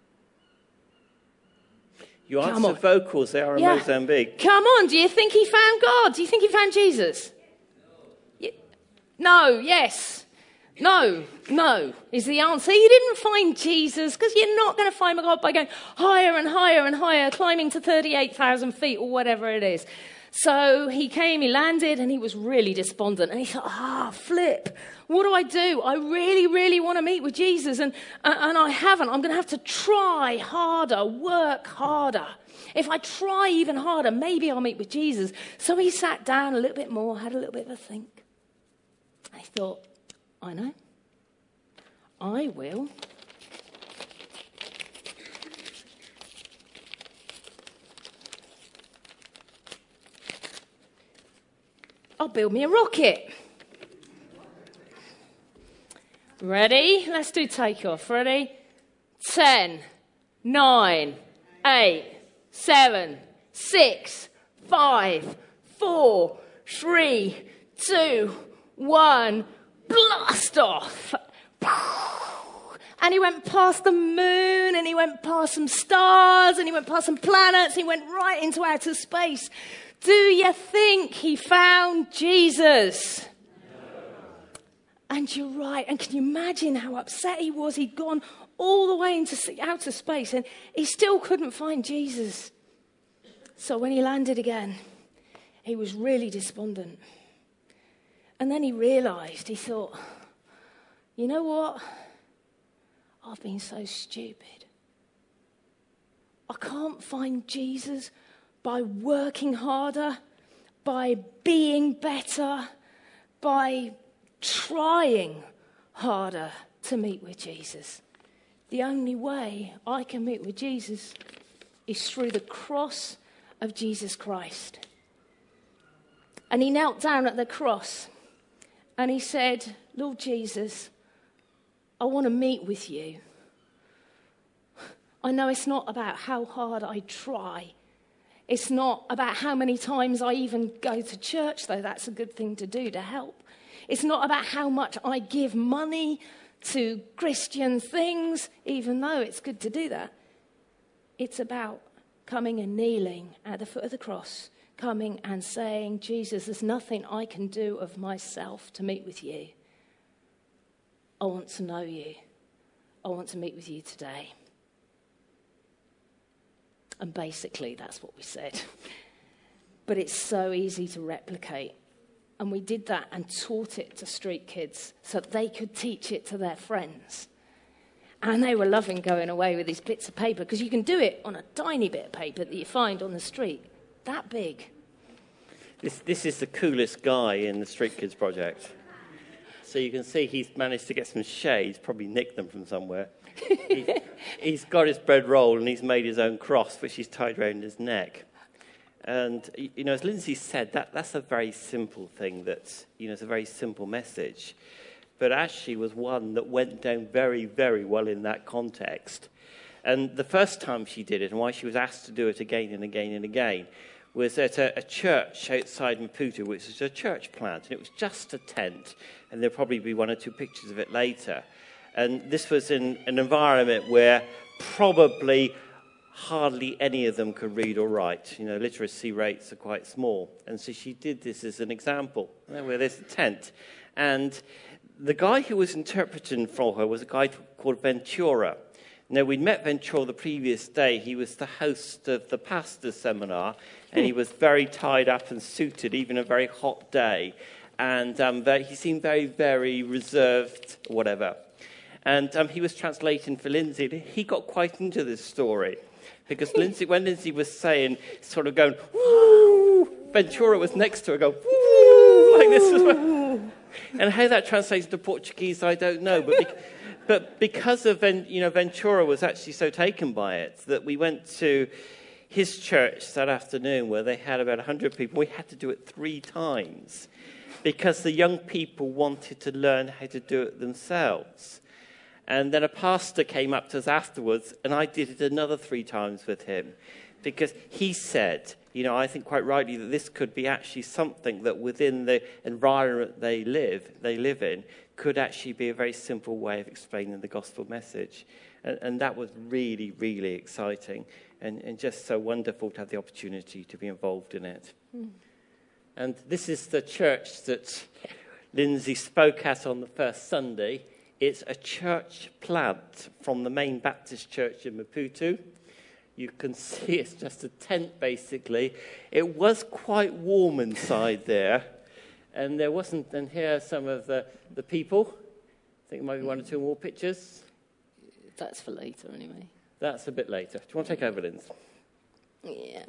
You answered vocals there in Mozambique. Come on, do you think he found God? Do you think he found Jesus? No, yes. No is the answer. You didn't find Jesus because you're not going to find God by going higher and higher and higher, climbing to 38,000 feet or whatever it is. So he came, he landed, and he was really despondent. And he thought, flip, what do I do? I really, really want to meet with Jesus, and I haven't. I'm going to have to try harder, work harder. If I try even harder, maybe I'll meet with Jesus. So he sat down a little bit more, had a little bit of a think. And he thought, I know, I will. I'll build me a rocket. Ready? Let's do takeoff. Ready? 10, 9, 8, 7, 6, 5, 4, 3, 2, 1. Blast off. And he went past the moon, and he went past some stars, and he went past some planets, and he went right into outer space. Do you think he found Jesus? No. And you're right. And can you imagine how upset he was? He'd gone all the way into outer space, and he still couldn't find Jesus. So when he landed again, he was really despondent. And then he realised, he thought, you know what? I've been so stupid. I can't find Jesus by working harder, by being better, by trying harder to meet with Jesus. The only way I can meet with Jesus is through the cross of Jesus Christ. And he knelt down at the cross and he said, Lord Jesus, I want to meet with you. I know it's not about how hard I try. It's not about how many times I even go to church, though that's a good thing to do to help. It's not about how much I give money to Christian things, even though it's good to do that. It's about coming and kneeling at the foot of the cross, coming and saying, Jesus, there's nothing I can do of myself to meet with you. I want to know you. I want to meet with you today. And basically, that's what we said. But it's so easy to replicate. And we did that and taught it to street kids so that they could teach it to their friends. And they were loving going away with these bits of paper, because you can do it on a tiny bit of paper that you find on the street, that big. This is the coolest guy in the Street Kids project. So you can see he's managed to get some shades, probably nicked them from somewhere. He's got his bread roll and he's made his own cross, which he's tied around his neck. And, you know, as Lindsay said, that's a very simple thing that's, you know, it's a very simple message. But actually was one that went down very, very well in that context. And the first time she did it, and why she was asked to do it again and again and again, was at a church outside Maputo, which is a church plant, and it was just a tent, and there'll probably be one or two pictures of it later. And this was in an environment where probably hardly any of them could read or write. You know, literacy rates are quite small. And so she did this as an example, where there's a tent. And the guy who was interpreting for her was a guy called Ventura. Now, we'd met Ventura the previous day. He was the host of the pastor's seminar, and he was very tied up and suited, even a very hot day. And he seemed very, very reserved, whatever. And he was translating for Lindsay. He got quite into this story, because when Lindsay was saying, sort of going, woo, Ventura was next to her, going, woo, like this as well. And how that translates to Portuguese, I don't know. But because of, Ventura was actually so taken by it that we went to his church that afternoon where they had about 100 people. We had to do it 3 times because the young people wanted to learn how to do it themselves. And then a pastor came up to us afterwards, and I did it another 3 times with him because he said, you know, I think quite rightly that this could be actually something that within the environment they live in could actually be a very simple way of explaining the gospel message. And that was really, really exciting and just so wonderful to have the opportunity to be involved in it. Mm. And this is the church that Lindsay spoke at on the first Sunday. It's a church plant from the main Baptist church in Maputo. You can see it's just a tent, basically. It was quite warm inside there. And there wasn't, and here are some of the people. I think there might be 1 or 2 more pictures. That's for later, anyway. That's a bit later. Do you want to take over, Linz? Yeah.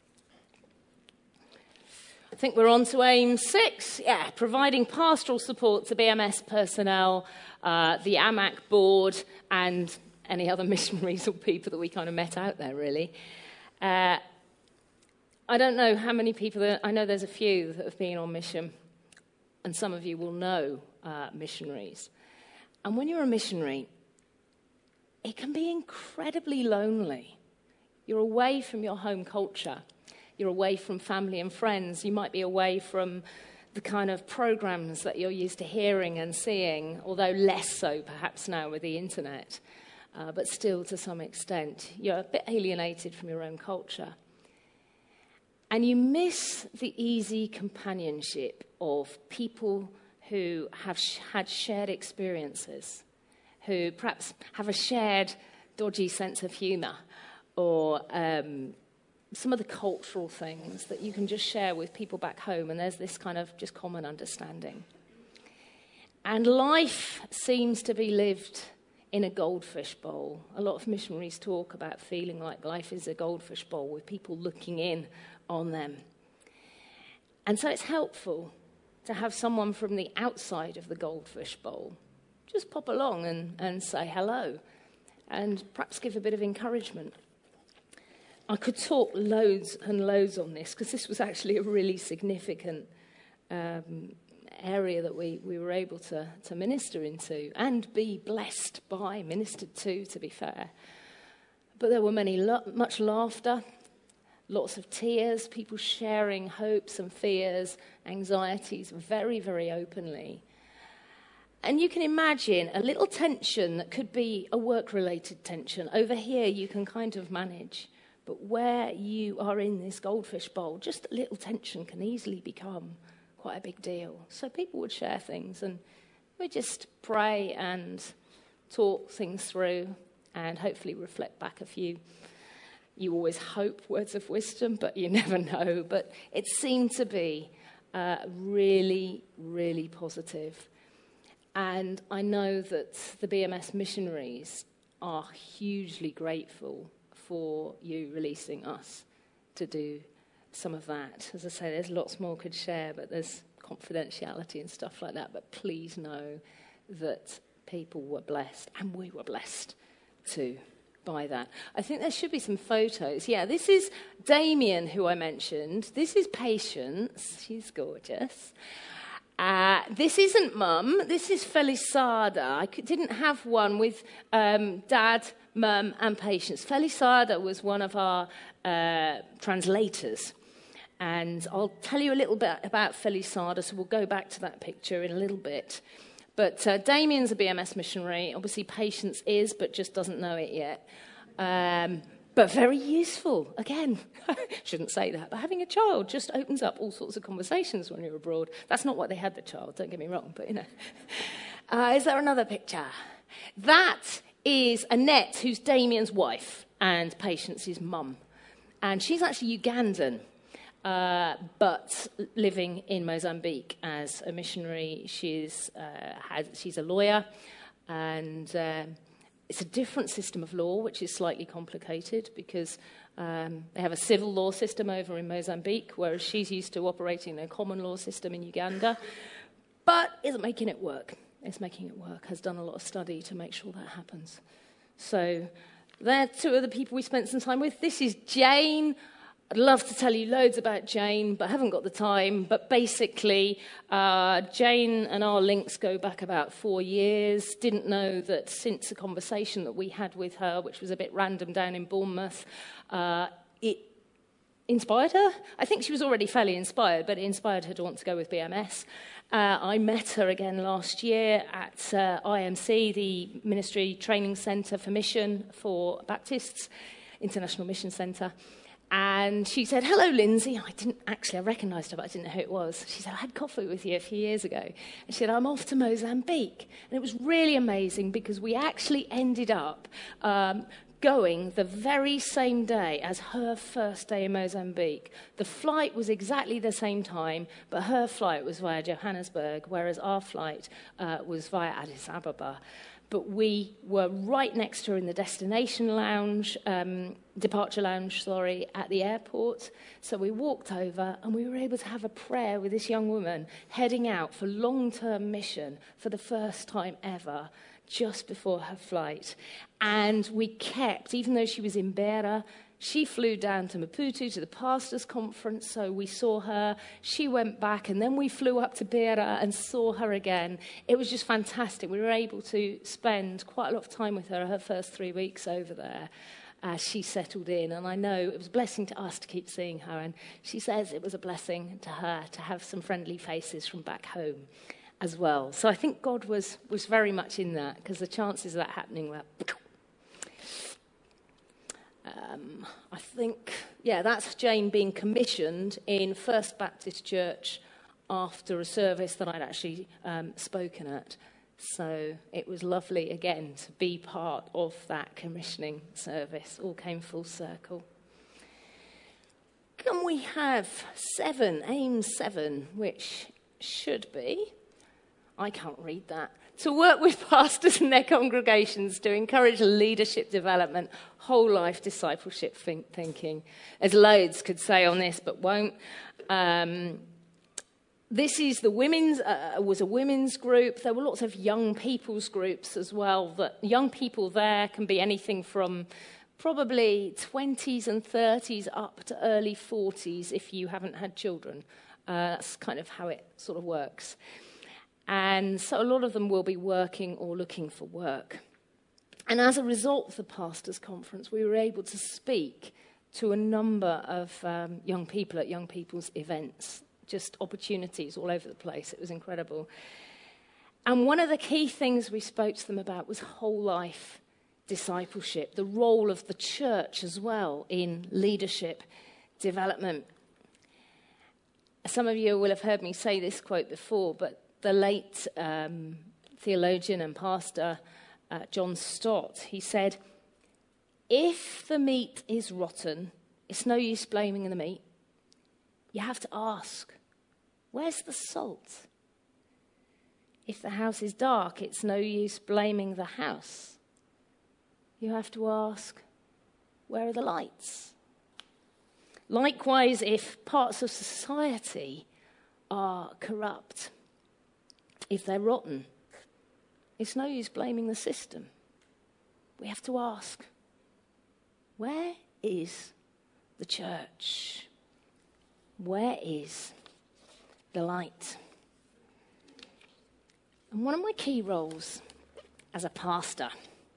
I think we're on to aim 6. Yeah, providing pastoral support to BMS personnel, the AMAC board, and any other missionaries or people that we kind of met out there, really. I don't know how many people, I know there's a few that have been on mission, and some of you will know missionaries. And when you're a missionary, it can be incredibly lonely. You're away from your home culture. You're away from family and friends. You might be away from the kind of programs that you're used to hearing and seeing, although less so perhaps now with the internet, but still to some extent. You're a bit alienated from your own culture. And you miss the easy companionship of people who have had shared experiences, who perhaps have a shared dodgy sense of humour, or some of the cultural things that you can just share with people back home, and there's this kind of just common understanding. And life seems to be lived in a goldfish bowl. A lot of missionaries talk about feeling like life is a goldfish bowl with people looking in on them. And so it's helpful to have someone from the outside of the goldfish bowl just pop along and say hello and perhaps give a bit of encouragement. I could talk loads and loads on this because this was actually a really significant area that we were able to minister into and be blessed by, ministered to be fair. But there were much laughter, lots of tears, people sharing hopes and fears, anxieties very, very openly. And you can imagine a little tension that could be a work-related tension. Over here you can kind of manage. But where you are in this goldfish bowl, just a little tension can easily become quite a big deal. So people would share things, and we'd just pray and talk things through and hopefully reflect back a few. You always hope words of wisdom, but you never know. But it seemed to be really, really positive. And I know that the BMS missionaries are hugely grateful for you releasing us to do some of that. As I say, there's lots more could share, but there's confidentiality and stuff like that. But please know that people were blessed, and we were blessed too by that. I think there should be some photos. Yeah, this is Damien, who I mentioned. This is Patience. She's gorgeous. This isn't Mum. This is Felisada. I didn't have one with Dad, Mum, and Patience. Felisada was one of our translators. And I'll tell you a little bit about Felisada, so we'll go back to that picture in a little bit. But Damien's a BMS missionary. Obviously, Patience is, but just doesn't know it yet. But very useful. Again, shouldn't say that, but having a child just opens up all sorts of conversations when you're abroad. That's not what they had, the child, don't get me wrong, but you know. Is there another picture? That is Annette, who's Damien's wife, and Patience's mum. And she's actually Ugandan, but living in Mozambique as a missionary. She's a lawyer, and it's a different system of law, which is slightly complicated because they have a civil law system over in Mozambique, whereas she's used to operating a common law system in Uganda, but isn't making it work. It's making it work, has done a lot of study to make sure that happens. So they're two of the people we spent some time with. This is Jane. I'd love to tell you loads about Jane, but haven't got the time. But basically, Jane and our links go back about 4 years. Didn't know that since a conversation that we had with her, which was a bit random down in Bournemouth, it inspired her. I think she was already fairly inspired, but it inspired her to want to go with BMS. I met her again last year at IMC, the Ministry Training Centre for Mission for Baptists, International Mission Centre. And she said, hello, Lindsay. I recognised her, but I didn't know who it was. She said, I had coffee with you a few years ago. And she said, I'm off to Mozambique. And it was really amazing because we actually ended up going the very same day as her first day in Mozambique. The flight was exactly the same time, but her flight was via Johannesburg, whereas our flight was via Addis Ababa. But we were right next to her in the destination lounge, departure lounge, at the airport. So we walked over and we were able to have a prayer with this young woman heading out for long-term mission for the first time ever, just before her flight. And we kept, even though she was in Beira, she flew down to Maputo to the pastors' conference, so we saw her. She went back, and then we flew up to Beira and saw her again. It was just fantastic. We were able to spend quite a lot of time with her first 3 weeks over there as she settled in. And I know it was a blessing to us to keep seeing her, and she says it was a blessing to her to have some friendly faces from back home as well. So I think God was very much in that, because the chances of that happening were... I think, that's Jane being commissioned in First Baptist Church after a service that I'd actually spoken at. So it was lovely, again, to be part of that commissioning service. All came full circle. Can we have 7, aim 7, which should be, I can't read that, to work with pastors and their congregations to encourage leadership development, whole life discipleship thinking. There's loads could say on this, but won't. This is the women's, was a women's group. There were lots of young people's groups as well. That young people there can be anything from probably 20s and 30s up to early 40s if you haven't had children. That's kind of how it sort of works. And so a lot of them will be working or looking for work. And as a result of the pastors' conference, we were able to speak to a number of young people at young people's events, just opportunities all over the place. It was incredible. And one of the key things we spoke to them about was whole life discipleship, the role of the church as well in leadership development. Some of you will have heard me say this quote before, but the late theologian and pastor John Stott, he said, if the meat is rotten, it's no use blaming the meat. You have to ask, where's the salt? If the house is dark, it's no use blaming the house. you have to ask, where are the lights? Likewise, if parts of society are corrupt, if they're rotten, it's no use blaming the system. We have to ask, where is the church? Where is the light? And one of my key roles as a pastor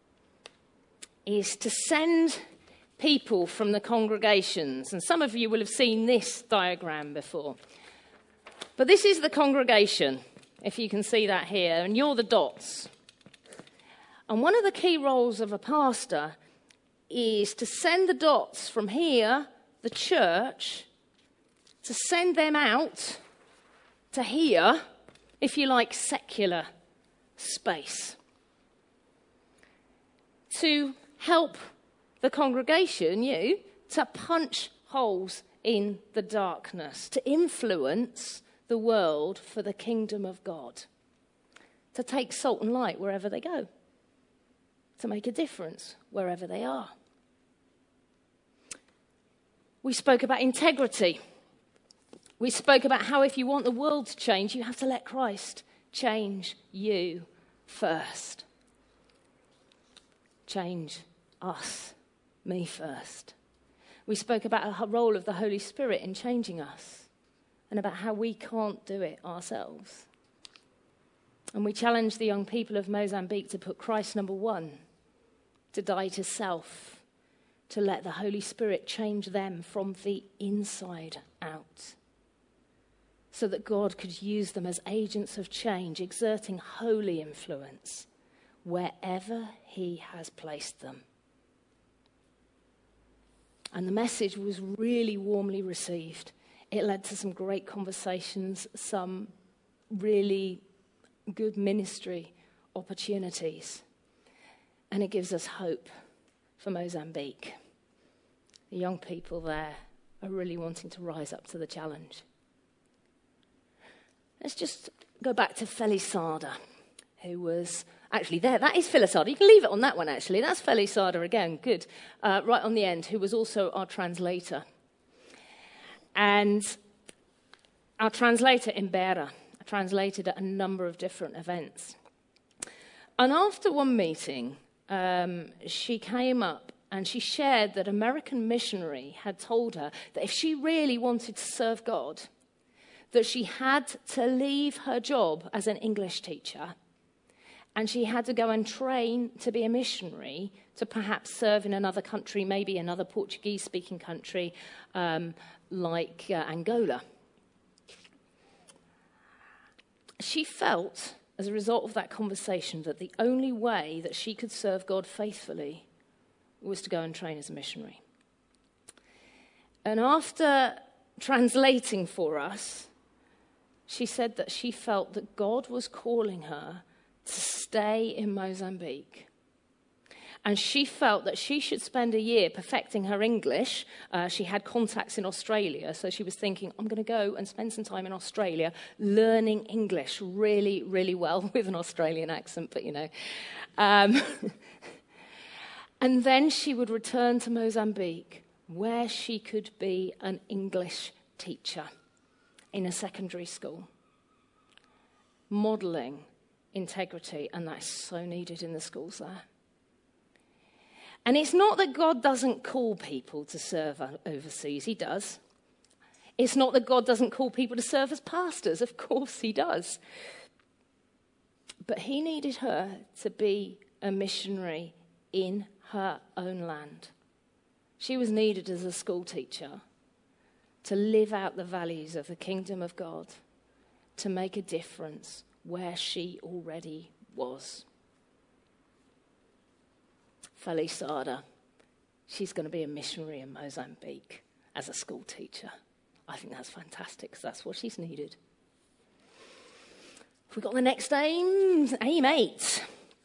is to send people from the congregations. And some of you will have seen this diagram before. But this is the congregation, if you can see that here, and you're the dots. And one of the key roles of a pastor is to send the dots from here, the church, to send them out to here, if you like, secular space. To help the congregation, you, to punch holes in the darkness, to influence the world for the kingdom of God, to take salt and light wherever they go, to make a difference wherever they are. We spoke about integrity. We spoke about how if you want the world to change, you have to let Christ change you first. Change us, me first. We spoke about the role of the Holy Spirit in changing us and about how we can't do it ourselves. And we challenged the young people of Mozambique to put Christ number one, to die to self, to let the Holy Spirit change them from the inside out, so that God could use them as agents of change, exerting holy influence wherever he has placed them. And the message was really warmly received. It led to some great conversations, some really good ministry opportunities. And it gives us hope for Mozambique. The young people there are really wanting to rise up to the challenge. Let's just go back to Felisada, who was actually there. That is Felisada. You can leave it on that one, actually. That's Felisada again. Good. Right on the end, who was also our translator. And our translator in Beira translated at a number of different events. And after one meeting, she came up and she shared that an American missionary had told her that if she really wanted to serve God, that she had to leave her job as an English teacher and she had to go and train to be a missionary to perhaps serve in another country, maybe another Portuguese-speaking country like Angola. She felt, as a result of that conversation, that the only way that she could serve God faithfully was to go and train as a missionary. And after translating for us, she said that she felt that God was calling her to stay in Mozambique. And she felt that she should spend a year perfecting her English. She had contacts in Australia, so she was thinking, I'm going to go and spend some time in Australia learning English really, really well, with an Australian accent, but you know. And then she would return to Mozambique, where she could be an English teacher in a secondary school, modelling integrity, and that is so needed in the schools there. And it's not that God doesn't call people to serve overseas. He does. It's not that God doesn't call people to serve as pastors. Of course he does. But he needed her to be a missionary in her own land. She was needed as a school teacher to live out the values of the kingdom of God, to make a difference where she already was. Felisada, she's going to be a missionary in Mozambique as a school teacher. I think that's fantastic, because that's what she's needed. We've got the next aim 8.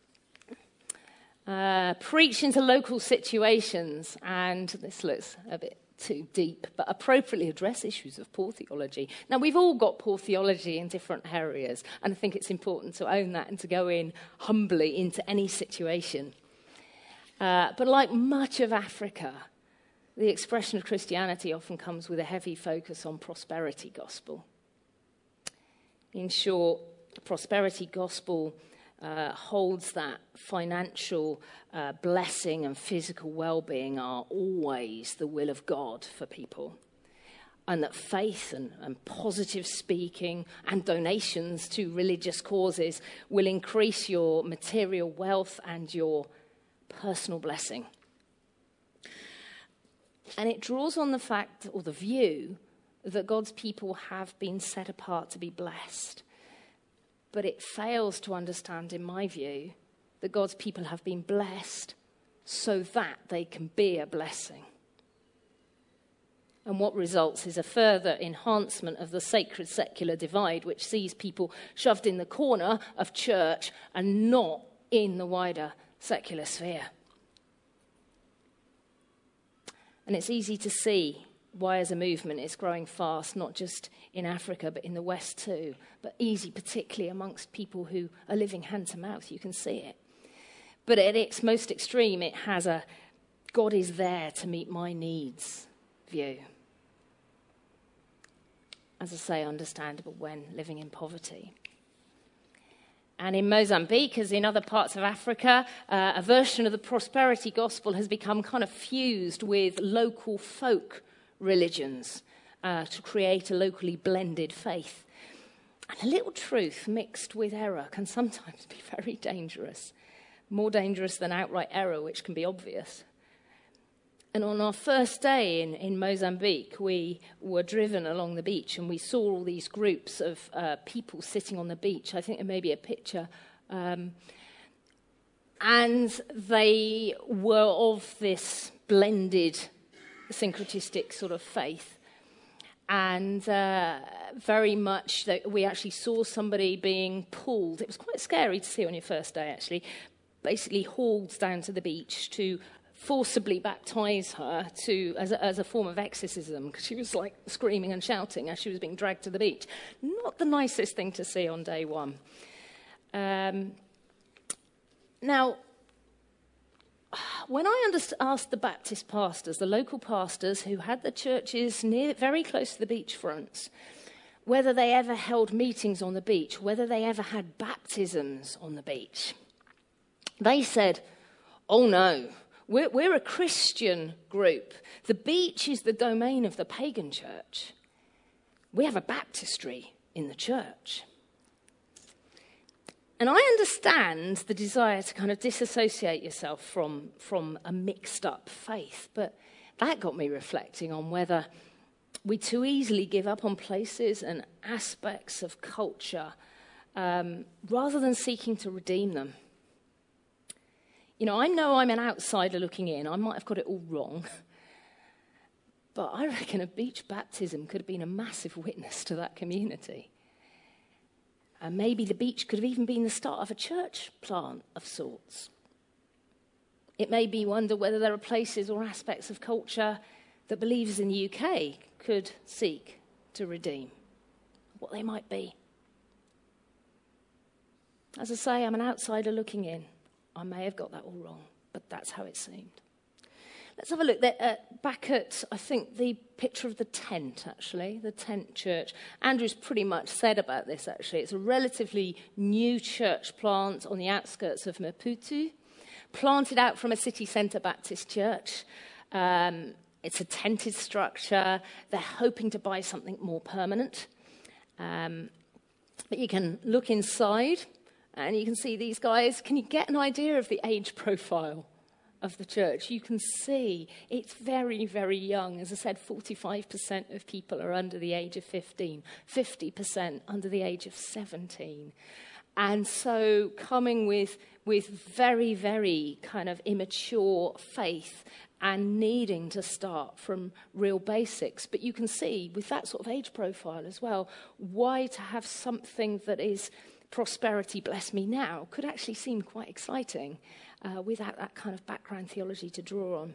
Preach into local situations, and this looks a bit too deep, but appropriately address issues of poor theology. Now, we've all got poor theology in different areas, and I think it's important to own that and to go in humbly into any situation. But like much of Africa, the expression of Christianity often comes with a heavy focus on prosperity gospel. In short, the prosperity gospel holds that financial blessing and physical well-being are always the will of God for people, and that faith and positive speaking and donations to religious causes will increase your material wealth and your personal blessing. And it draws on the fact, or the view, that God's people have been set apart to be blessed. But it fails to understand, in my view, that God's people have been blessed so that they can be a blessing. And what results is a further enhancement of the sacred-secular divide, which sees people shoved in the corner of church and not in the wider secular sphere. And it's easy to see why, as a movement, it's growing fast, not just in Africa, but in the West too. But easy, particularly amongst people who are living hand to mouth. You can see it. But at its most extreme, it has a God is there to meet my needs view. As I say, understandable when living in poverty. And in Mozambique, as in other parts of Africa, a version of the prosperity gospel has become kind of fused with local folk religions to create a locally blended faith. And a little truth mixed with error can sometimes be very dangerous, more dangerous than outright error, which can be obvious. And on our first day in Mozambique, we were driven along the beach and we saw all these groups of people sitting on the beach. I think there may be a picture. And they were of this blended syncretistic sort of faith. And very much, we actually saw somebody being pulled. It was quite scary to see on your first day, actually. Basically hauled down to the beach to forcibly baptize her as a form of exorcism, because she was like screaming and shouting as she was being dragged to the beach. Not the nicest thing to see on day one. Now, when I asked the Baptist pastors, the local pastors who had the churches very close to the beachfronts, whether they ever held meetings on the beach, whether they ever had baptisms on the beach, they said, "Oh no, we're a Christian group. The beach is the domain of the pagan church. We have a baptistry in the church." And I understand the desire to kind of disassociate yourself from a mixed-up faith, but that got me reflecting on whether we too easily give up on places and aspects of culture rather than seeking to redeem them. You know I'm an outsider looking in. I might have got it all wrong. But I reckon a beach baptism could have been a massive witness to that community. And maybe the beach could have even been the start of a church plant of sorts. It made me wonder whether there are places or aspects of culture that believers in the UK could seek to redeem, what they might be. As I say, I'm an outsider looking in. I may have got that all wrong, but that's how it seemed. Let's have a look back at, I think, the picture of the tent, actually, the tent church. Andrew's pretty much said about this, actually. It's a relatively new church plant on the outskirts of Maputo, planted out from a city centre Baptist church. It's a tented structure. They're hoping to buy something more permanent. But you can look inside, and you can see these guys. Can you get an idea of the age profile of the church? You can see it's very, very young. As I said, 45% of people are under the age of 15, 50% under the age of 17. And so coming with very, very kind of immature faith and needing to start from real basics. But you can see with that sort of age profile as well, why to have something that is prosperity, bless me now, could actually seem quite exciting without that kind of background theology to draw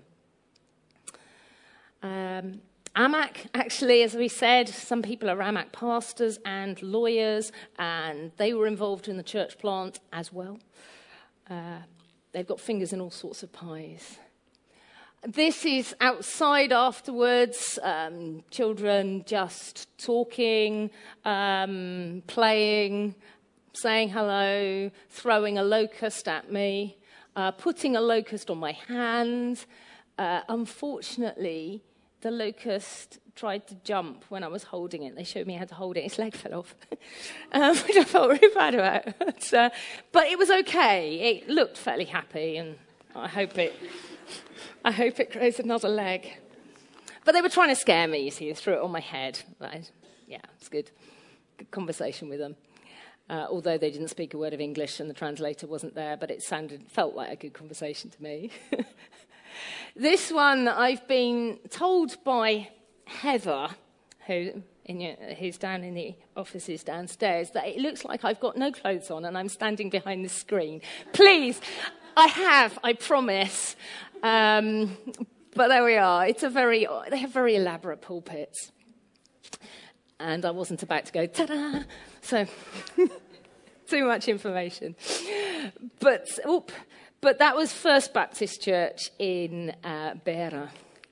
on. AMAC, actually, as we said, some people are AMAC pastors and lawyers, and they were involved in the church plant as well. They've got fingers in all sorts of pies. This is outside afterwards, children just talking, playing, saying hello, throwing a locust at me, putting a locust on my hand. Unfortunately, the locust tried to jump when I was holding it. They showed me how to hold it. Its leg fell off, which I felt really bad about. But it was okay. It looked fairly happy, and I hope it grows another leg. But they were trying to scare me, you see. They threw it on my head. It's good. Good conversation with them. Although they didn't speak a word of English and the translator wasn't there, but it felt like a good conversation to me. This one I've been told by Heather, who's down in the offices downstairs, that it looks like I've got no clothes on and I'm standing behind the screen. Please, I promise. But there we are. They have very elaborate pulpits. And I wasn't about to go, ta-da! So, too much information. But that was First Baptist Church in Beira.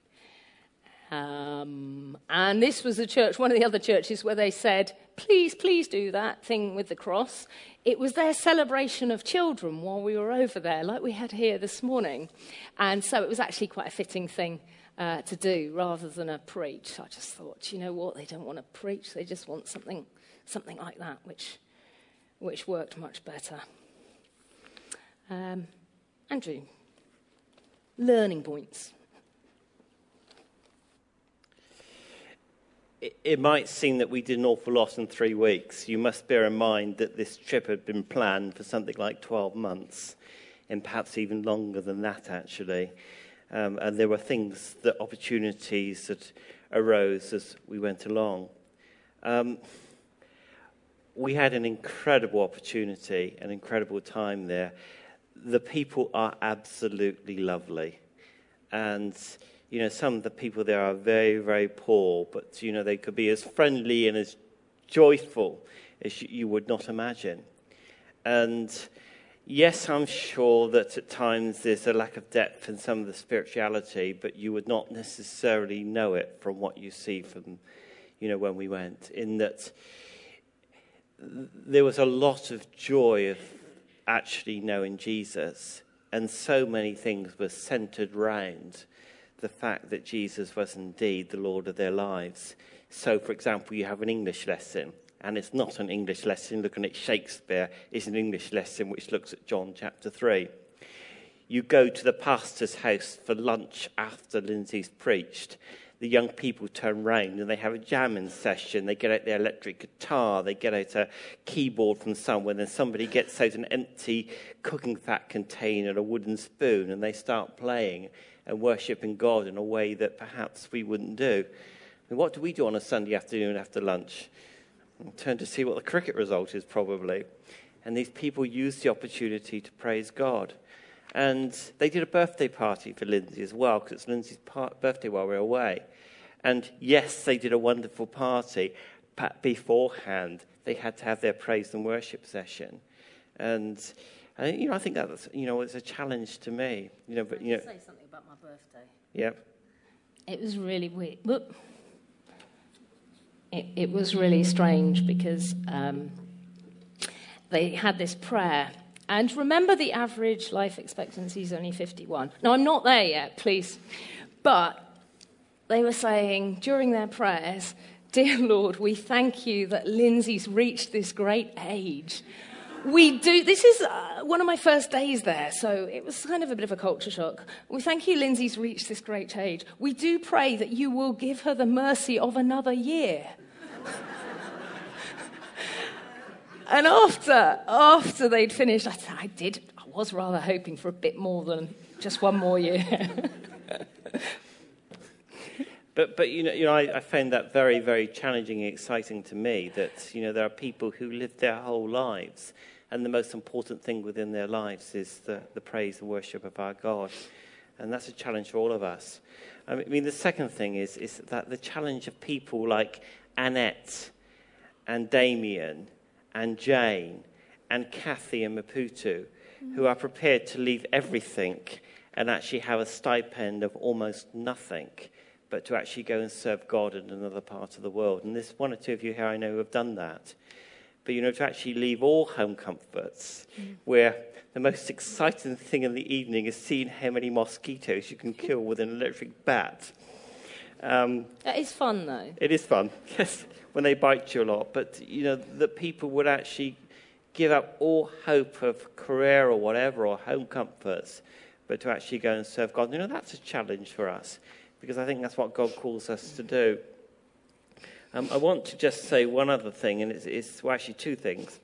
And this was a church, one of the other churches, where they said, please do that thing with the cross. It was their celebration of children while we were over there, like we had here this morning. And so it was actually quite a fitting thing to do rather than a preach. I just thought, you know what, they don't want to preach, they just want something like that, which worked much better. Andrew, learning points. It might seem that we did an awful lot in 3 weeks. You must bear in mind that this trip had been planned for something like 12 months, and perhaps even longer than that, actually. And there were opportunities that arose as we went along. We had an incredible opportunity, an incredible time there. The people are absolutely lovely. And some of the people there are very, very poor, but, they could be as friendly and as joyful as you would not imagine. And yes, I'm sure that at times there's a lack of depth in some of the spirituality, but you would not necessarily know it from what you see from, when we went, in that there was a lot of joy of actually knowing Jesus, and so many things were centered round the fact that Jesus was indeed the Lord of their lives. So, for example, you have an English lesson, and it's not an English lesson looking at Shakespeare, it's an English lesson which looks at John chapter 3. You go to the pastor's house for lunch after Lindsay's preached. The young people turn round and they have a jamming session. They get out their electric guitar, they get out a keyboard from somewhere, then somebody gets out an empty cooking fat container, a wooden spoon, and they start playing and worshipping God in a way that perhaps we wouldn't do. And what do we do on a Sunday afternoon after lunch? We turn to see what the cricket result is, probably. And these people use the opportunity to praise God. And they did a birthday party for Lindsay as well, because it's Lindsay's birthday while we were away. And yes, they did a wonderful party, but beforehand they had to have their praise and worship session. And I think that's it's a challenge to me. But say something about my birthday. Yep. It was really weird. It was really strange because they had this prayer. And remember, the average life expectancy is only 51. Now, I'm not there yet, please. But they were saying during their prayers, "Dear Lord, we thank you that Lindsay's reached this great age." This is one of my first days there, so it was kind of a bit of a culture shock. We thank you, Lindsay's reached this great age. We do pray that you will give her the mercy of another year. And after they'd finished, I was rather hoping for a bit more than just one more year. But I found that very, very challenging and exciting to me, that, there are people who live their whole lives, and the most important thing within their lives is the praise and worship of our God. And that's a challenge for all of us. I mean, the second thing is that the challenge of people like Annette and Damien and Jane and Kathy and Maputo, who are prepared to leave everything and actually have a stipend of almost nothing, but to actually go and serve God in another part of the world. And there's one or two of you here I know who have done that. But, to actually leave all home comforts, where the most exciting thing in the evening is seeing how many mosquitoes you can kill with an electric bat. That is fun, though. It is fun, yes, when they bite you a lot. But, that people would actually give up all hope of career or whatever, or home comforts, but to actually go and serve God. That's a challenge for us, because I think that's what God calls us to do. I want to just say one other thing, and it's actually two things.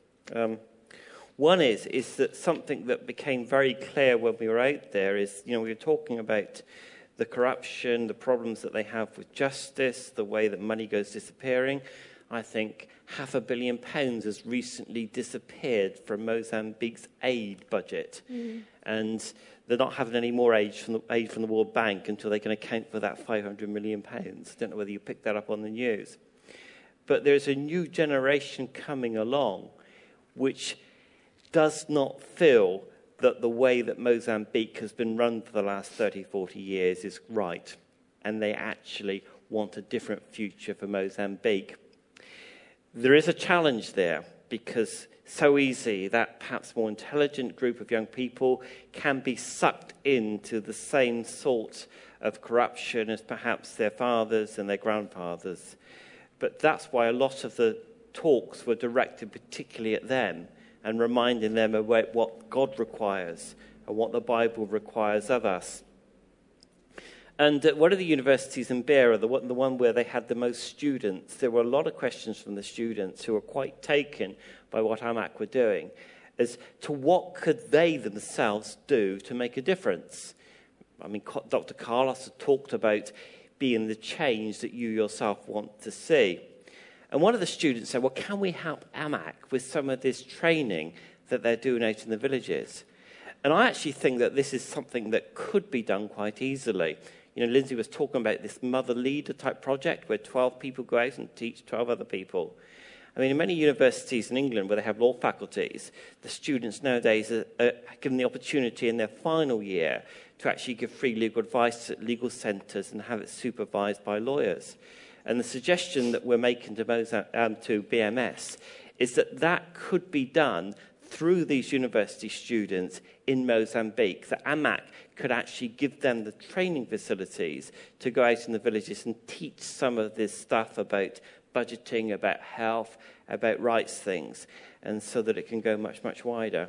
One is that something that became very clear when we were out there is, we were talking about the corruption, the problems that they have with justice, the way that money goes disappearing. I think £500 million has recently disappeared from Mozambique's aid budget. And they're not having any more aid from the World Bank until they can account for that £500 million. I don't know whether you picked that up on the news. But there's a new generation coming along which does not feel that the way that Mozambique has been run for the last 30, 40 years is right. And they actually want a different future for Mozambique. There is a challenge there, because so easy that perhaps more intelligent group of young people can be sucked into the same sort of corruption as perhaps their fathers and their grandfathers. But that's why a lot of the talks were directed particularly at them and reminding them about what God requires and what the Bible requires of us. And at one of the universities in Beira, the one where they had the most students, there were a lot of questions from the students who were quite taken by what AMAC were doing as to what could they themselves do to make a difference. Dr. Carlos had talked about being the change that you yourself want to see. And one of the students said, well, can we help AMAC with some of this training that they're doing out in the villages? And I actually think that this is something that could be done quite easily. Lindsay was talking about this mother leader type project where 12 people go out and teach 12 other people. In many universities in England where they have law faculties, the students nowadays are given the opportunity in their final year to actually give free legal advice at legal centres and have it supervised by lawyers. And the suggestion that we're making to BMS is that could be done through these university students in Mozambique, that AMAC could actually give them the training facilities to go out in the villages and teach some of this stuff about budgeting, about health, about rights things, and so that it can go much, much wider.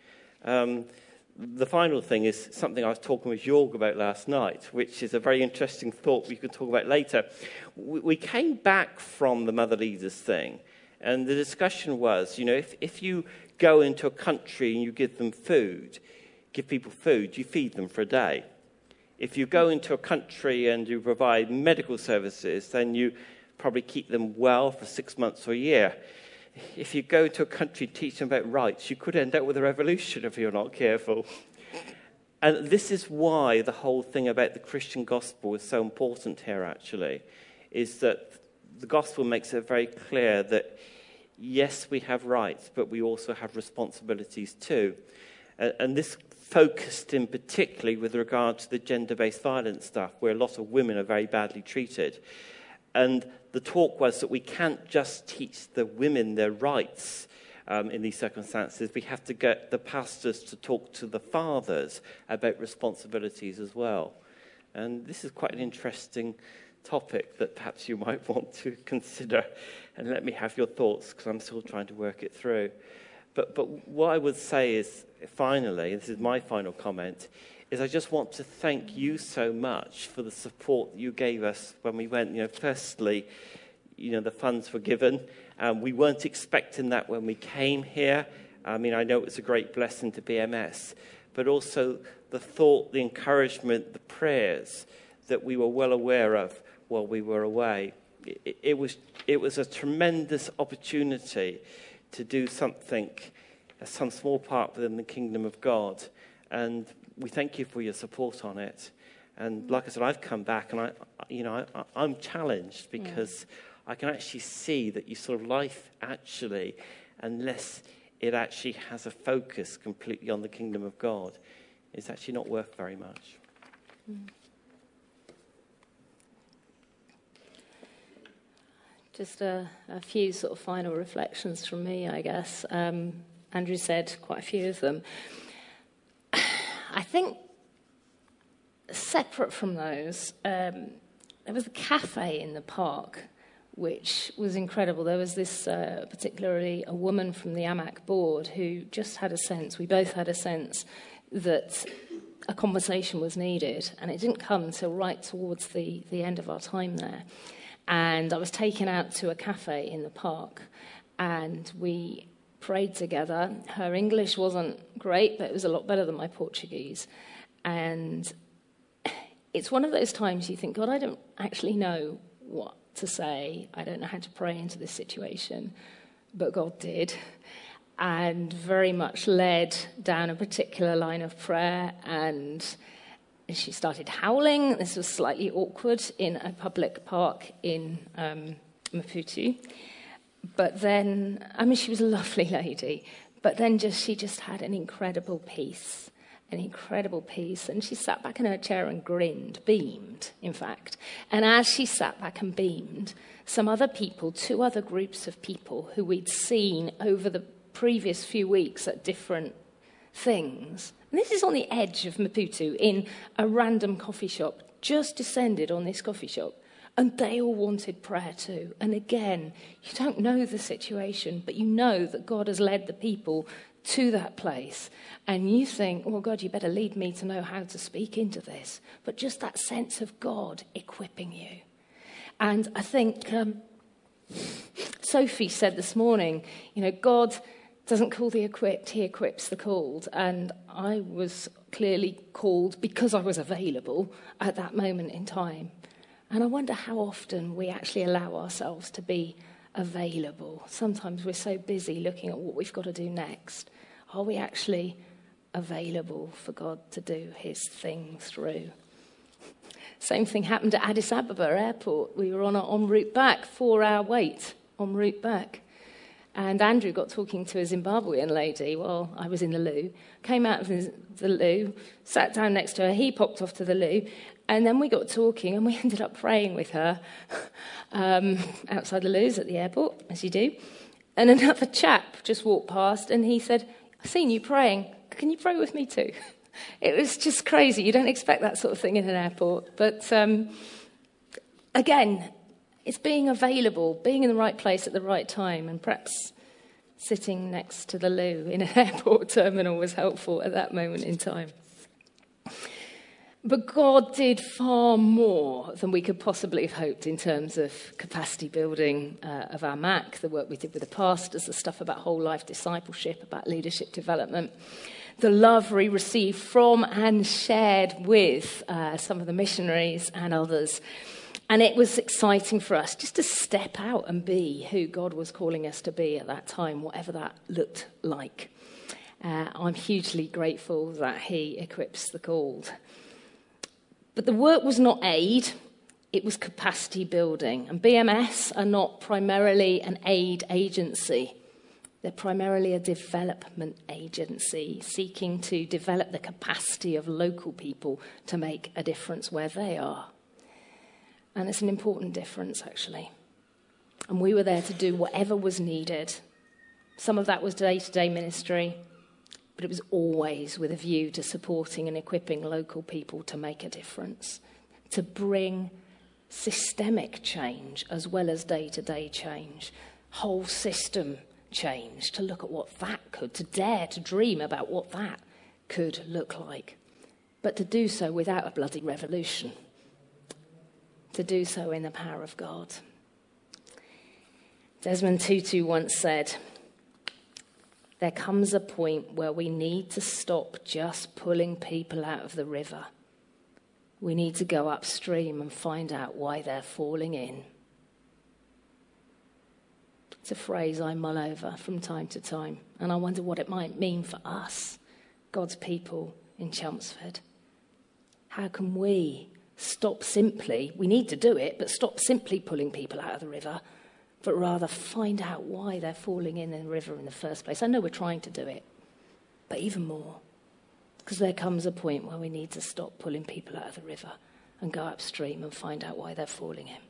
The final thing is something I was talking with Jorg about last night, which is a very interesting thought we can talk about later. We came back from the Mother Leaders thing, and the discussion was, if you go into a country and you give people food, you feed them for a day. If you go into a country and you provide medical services, then you probably keep them well for 6 months or a year. If you go to a country and teach them about rights, you could end up with a revolution if you're not careful. And this is why the whole thing about the Christian gospel is so important here, actually, is that the gospel makes it very clear that, yes, we have rights, but we also have responsibilities too. And this focused in particularly with regard to the gender-based violence stuff, where a lot of women are very badly treated. And the talk was that we can't just teach the women their rights in these circumstances. We have to get the pastors to talk to the fathers about responsibilities as well. And this is quite an interesting topic that perhaps you might want to consider. And let me have your thoughts, because I'm still trying to work it through. But what I would say is, finally, this is my final comment, is I just want to thank you so much for the support that you gave us when we went. Firstly, the funds were given. We weren't expecting that when we came here. I know it was a great blessing to BMS, but also the thought, the encouragement, the prayers that we were well aware of while we were away. It was a tremendous opportunity to do something, some small part within the kingdom of God. And we thank you for your support on it. And like I said, I've come back and I'm challenged because I can actually see that your sort of life actually, unless it actually has a focus completely on the kingdom of God, it's actually not worth very much. Just a few sort of final reflections from me, I guess. Andrew said quite a few of them. I think separate from those, there was a cafe in the park, which was incredible. There was this, particularly a woman from the AMAC board who just had a sense, we both had a sense that a conversation was needed, and it didn't come until right towards the end of our time there. And I was taken out to a cafe in the park, and we prayed together. Her English wasn't great, but it was a lot better than my Portuguese. And it's one of those times you think, God, I don't actually know what to say. I don't know how to pray into this situation. But God did, and very much led down a particular line of prayer. And she started howling. This was slightly awkward in a public park in Maputo. But then, she was a lovely lady. But then she just had an incredible peace. And she sat back in her chair and grinned, beamed, in fact. And as she sat back and beamed, some other people, 2 other groups of people who we'd seen over the previous few weeks at different things. And this is on the edge of Maputo in a random coffee shop, just descended on this coffee shop. And they all wanted prayer too. And again, you don't know the situation, but you know that God has led the people to that place. And you think, well, God, you better lead me to know how to speak into this. But just that sense of God equipping you. And I think Sophie said this morning, God doesn't call the equipped, he equips the called. And I was clearly called because I was available at that moment in time. And I wonder how often we actually allow ourselves to be available. Sometimes we're so busy looking at what we've got to do next. Are we actually available for God to do his thing through? Same thing happened at Addis Ababa airport. We were on our en route back, 4-hour wait en route back. And Andrew got talking to a Zimbabwean lady while I was in the loo, came out of the loo, sat down next to her, he popped off to the loo, and then we got talking and we ended up praying with her outside the loos at the airport, as you do. And another chap just walked past and he said, I've seen you praying, can you pray with me too? It was just crazy. You don't expect that sort of thing in an airport. But again, it's being available, being in the right place at the right time, and perhaps sitting next to the loo in an airport terminal was helpful at that moment in time. But God did far more than we could possibly have hoped in terms of capacity building of our MAC, the work we did with the pastors, the stuff about whole life discipleship, about leadership development, the love we received from and shared with some of the missionaries and others. And it was exciting for us just to step out and be who God was calling us to be at that time, whatever that looked like. I'm hugely grateful that he equips the called. But the work was not aid, it was capacity building. And BMS are not primarily an aid agency. They're primarily a development agency seeking to develop the capacity of local people to make a difference where they are. And it's an important difference, actually. And we were there to do whatever was needed. Some of that was day-to-day ministry, but it was always with a view to supporting and equipping local people to make a difference, to bring systemic change as well as day-to-day change, whole system change, to look at what that could, to dare to dream about what that could look like, but to do so without a bloody revolution. To do so in the power of God. Desmond Tutu once said, there comes a point where we need to stop just pulling people out of the river. We need to go upstream and find out why they're falling in. It's a phrase I mull over from time to time, and I wonder what it might mean for us, God's people in Chelmsford. How can we stop simply, we need to do it, but stop simply pulling people out of the river, but rather find out why they're falling in the river in the first place. I know we're trying to do it, but even more, because there comes a point where we need to stop pulling people out of the river and go upstream and find out why they're falling in.